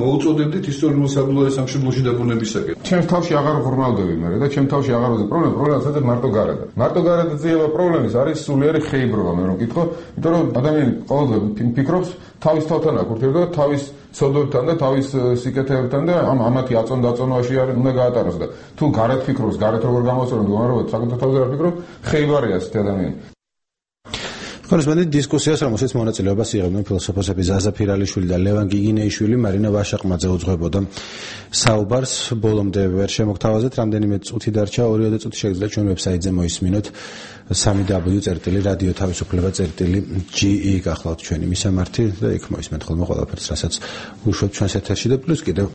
მოუწოდებდით ისტორიულ საბრძოლო სამშობლოში დაბრუნებისაკენ. ჩემს თავში აღარ ღრმავდები მე და ჩემ თავში აღარ ვეძებ პრობლემა, პრობლემა სადაც მარტო გარდა. მარტო გარდა ძიება პრობლემის არის სულიერი ხეიბრობა მე რომ გითხო, იმიტომ რომ ადამიანი ყოველდღე ფიქრობს თავის თავთან აკურთება და თავის ცოდვებთან და თავის სიკეთეებთან და ამ ამათი აწონ-დაწონვაში არის უნდა გაატაროს და თუ გარეთ ფიქრობს, გარეთ როგორ გამოსწორებს მდგომარეობა, საკუთარ თავზე რა ფიქრობ, ხეიბარია ეს ადამიანი. კონსპენდენტ დისკუსიას, რომელშიც მონაწილეობას იღებდნენ ფილოსოფოსები ზაზა ფირალიშვილი და ლევან გიგინეიშვილი, მარინა ვაშაყმაძე უძღვებოდა საუბარს. ბოლომდე ვერ შემოგთავაზეთ, რამდენიმე წუთი დარჩა, ორი წუთი შეგიძლიათ ჩვენ ვებსაიტზე მოისმინოთ სამი დაბლიუ წერტილი რადიო თავისუფლება წერტილი ჯი ი გახლავთ ჩვენი მისამართი და იქ მოისმენთ ხოლმე ყველაფერს, რასაც უშვებთ ჩვენს ეთერში და პლუს კიდევ